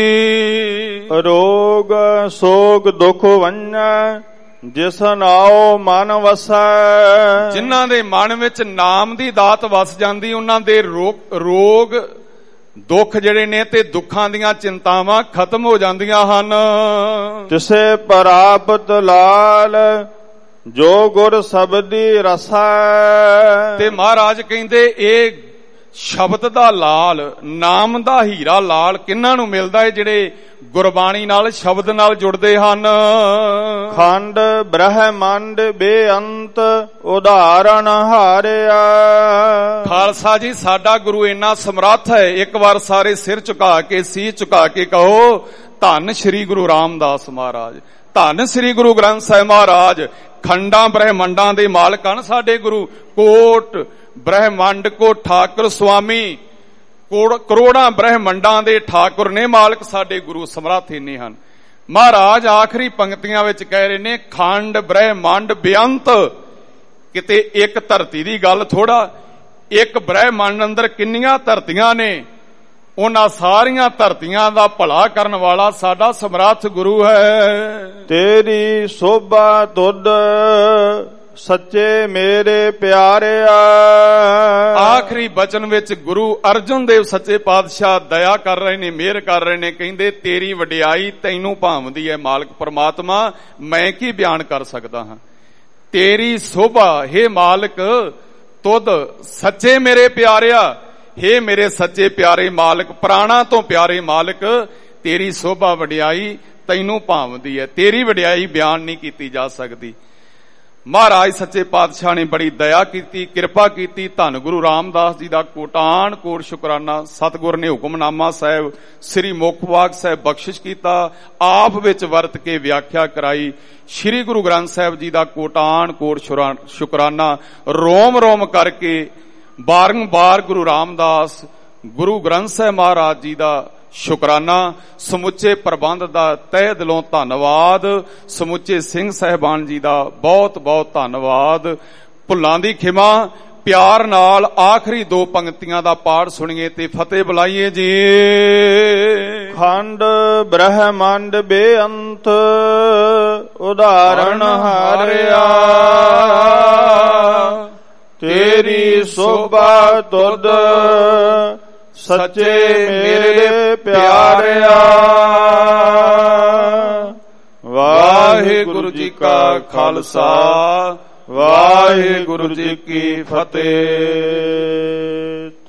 A: ਰੋਗ ਸੋਗ ਦੁੱਖ ਵੰਨਾ ਜਿਸ ਨਾਉ ਮਨ ਵਸੈ।
B: ਜਿਨ੍ਹਾਂ ਦੇ ਮਨ ਵਿੱਚ ਨਾਮ ਦੀ ਦਾਤ ਵਸ ਜਾਂਦੀ, ਉਹਨਾਂ ਦੇ ਰੋਗ ਦੁੱਖ ਜਿਹੜੇ ਨੇ ਤੇ ਦੁੱਖਾਂ ਦੀਆਂ ਚਿੰਤਾਵਾਂ ਖਤਮ ਹੋ ਜਾਂਦੀਆਂ ਹਨ।
A: ਤਿਸੇ ਪ੍ਰਾਪਤ ਲਾਲ ਜੋ ਗੁਰ ਸ਼ਬਦੀ ਰਸੈ।
B: ਤੇ ਮਹਾਰਾਜ ਕਹਿੰਦੇ ਇਹ ਸ਼ਬਦ ਦਾ ਲਾਲ, ਨਾਮ ਦਾ ਹੀਰਾ ਲਾਲ ਕਿਹਨਾਂ ਨੂੰ ਮਿਲਦਾ ਹੈ? ਜਿਹੜੇ ਗੁਰਬਾਣੀ ਨਾਲ, ਸ਼ਬਦ ਨਾਲ ਜੁੜਦੇ ਹਨ।
A: ਖੰਡ ਬ੍ਰਹਮੰਡ ਬੇਅੰਤ ਉਦਾਹਰਣ ਹਾਰਿਆ।
B: ਖਾਲਸਾ ਜੀ, ਸਾਡਾ ਗੁਰੂ ਇੰਨਾ ਸਮਰੱਥ ਹੈ, ਇੱਕ ਵਾਰ ਸਾਰੇ ਸਿਰ ਝੁਕਾ ਕੇ, ਸੀਸ ਝੁਕਾ ਕੇ ਕਹੋ ਧੰਨ ਸ਼੍ਰੀ ਗੁਰੂ ਰਾਮਦਾਸ ਮਹਾਰਾਜ, ਧੰਨ ਸ਼੍ਰੀ ਗੁਰੂ ਗ੍ਰੰਥ ਸਾਹਿਬ ਮਹਾਰਾਜ। ਖੰਡਾਂ ਬ੍ਰਹਮੰਡਾਂ ਦੇ ਮਾਲਕ ਹਨ ਸਾਡੇ ਗੁਰੂ। ਕੋਟ ਬ੍ਰਹਮੰਡ ਕੋ ਠਾਕੁਰ ਸੁਆਮੀ, ਕਰੋੜਾਂ ਬ੍ਰਹਮੰਡਾਂ ਦੇ ਠਾਕੁਰ ਨੇ ਮਾਲਕ ਸਾਡੇ ਗੁਰੂ। ਸਮਰੱਥ ਇੰਨੇ ਹਨ। ਮਹਾਰਾਜ ਆਖਰੀ ਪੰਕਤੀਆਂ ਵਿੱਚ ਕਹਿ ਰਹੇ ਨੇ ਖੰਡ ਬ੍ਰਹਮੰਡ ਬੇਅੰਤ। ਕਿਤੇ ਇੱਕ ਧਰਤੀ ਦੀ ਗੱਲ ਥੋੜਾ, ਇੱਕ ਬ੍ਰਹਮੰਡ ਅੰਦਰ ਕਿੰਨੀਆਂ ਧਰਤੀਆਂ ਨੇ, ਉਹਨਾਂ ਸਾਰੀਆਂ ਧਰਤੀਆਂ ਦਾ ਭਲਾ ਕਰਨ ਵਾਲਾ ਸਾਡਾ ਸਮਰੱਥ ਗੁਰੂ ਹੈ।
A: ਤੇਰੀ ਸੋਭਾ ਤੁਧ ਸੱਚੇ ਮੇਰੇ ਪਿਆਰਿਆ।
B: ਆਖਰੀ ਬਚਨ ਵਿੱਚ ਗੁਰੂ ਅਰਜਨ ਦੇਵ ਸੱਚੇ ਪਾਤਸ਼ਾਹ ਦਇਆ ਕਰ ਰਹੇ ਨੇ, ਮਿਹਰ ਕਰ ਰਹੇ ਨੇ। ਕਹਿੰਦੇ ਤੇਰੀ ਵਡਿਆਈ ਤੈਨੂੰ ਭਾਵਦੀ ਹੈ ਮਾਲਕ ਪਰਮਾਤਮਾ, ਮੈਂ ਕੀ ਬਿਆਨ ਕਰ ਸਕਦਾ ਹਾਂ। ਤੇਰੀ ਸੋਭਾ ਹੇ ਮਾਲਕ ਤੁਧ ਸੱਚੇ ਮੇਰੇ ਪਿਆਰਿਆ, ਹੇ ਮੇਰੇ ਸੱਚੇ ਪਿਆਰੇ ਮਾਲਕ, ਪ੍ਰਾਣਾ ਤੋਂ ਪਿਆਰੇ ਮਾਲਕ, ਤੇਰੀ ਸੋਭਾ ਵਡਿਆਈ ਤੈਨੂੰ ਭਾਵਦੀ ਹੈ। ਤੇਰੀ ਵਡਿਆਈ ਬਿਆਨ ਨਹੀਂ ਕੀਤੀ ਜਾ ਸਕਦੀ। ਮਹਾਰਾਜ ਸੱਚੇ ਪਾਤਸ਼ਾਹ ਨੇ ਬੜੀ ਦਇਆ ਕੀਤੀ, ਕਿਰਪਾ ਕੀਤੀ। ਧੰਨ ਗੁਰੂ ਰਾਮਦਾਸ ਜੀ ਦਾ ਕੋਟਾਨ ਕੋਟ ਸ਼ੁਕਰਾਨਾ। ਸਤਿਗੁਰ ਨੇ ਹੁਕਮਨਾਮਾ ਸਾਹਿਬ ਸ੍ਰੀ ਮੁਖਵਾਕ ਸਾਹਿਬ ਬਖਸ਼ਿਸ਼ ਕੀਤਾ, ਆਪ ਵਿੱਚ ਵਰਤ ਕੇ ਵਿਆਖਿਆ ਕਰਾਈ। ਸ੍ਰੀ ਗੁਰੂ ਗ੍ਰੰਥ ਸਾਹਿਬ ਜੀ ਦਾ ਕੋਟਾਨ ਕੋਟ ਸ਼ੁਕਰਾਨਾ ਰੋਮ ਰੋਮ ਕਰਕੇ ਬਾਰੰਬਾਰ ਗੁਰੂ ਰਾਮਦਾਸ ਗੁਰੂ ਗ੍ਰੰਥ ਸਾਹਿਬ ਮਹਾਰਾਜ ਜੀ ਦਾ ਸ਼ੁਕਰਾਨਾ। ਸਮੁੱਚੇ ਪ੍ਰਬੰਧ ਦਾ ਤਹਿ ਦਿਲੋਂ ਧੰਨਵਾਦ। ਸਮੁੱਚੇ ਸਿੰਘ ਸਾਹਿਬਾਨ ਜੀ ਦਾ ਬਹੁਤ ਬਹੁਤ ਧੰਨਵਾਦ। ਭੁੱਲਾਂ ਦੀ ਖਿਮਾ। ਪਿਆਰ ਨਾਲ ਆਖਰੀ ਦੋ ਪੰਕਤੀਆਂ ਦਾ ਪਾਠ ਸੁਣੀਏ ਤੇ ਫਤਿਹ ਬੁਲਾਈਏ ਜੀ।
A: ਖੰਡ ਬ੍ਰਹਮੰਡ ਬੇਅੰਤ ਉਦਾਹਰਣ ਹਾਰਿਆ, ਤੇਰੀ ਸੋਭਾ ਤੁਧ ਸੱਚੇ ਮੇਰੇ ਪਿਆਰਿਆ। ਵਾਹਿਗੁਰੂ ਜੀ ਕਾ ਖਾਲਸਾ, ਵਾਹਿਗੁਰੂ ਜੀ ਕੀ ਫਤਿਹ।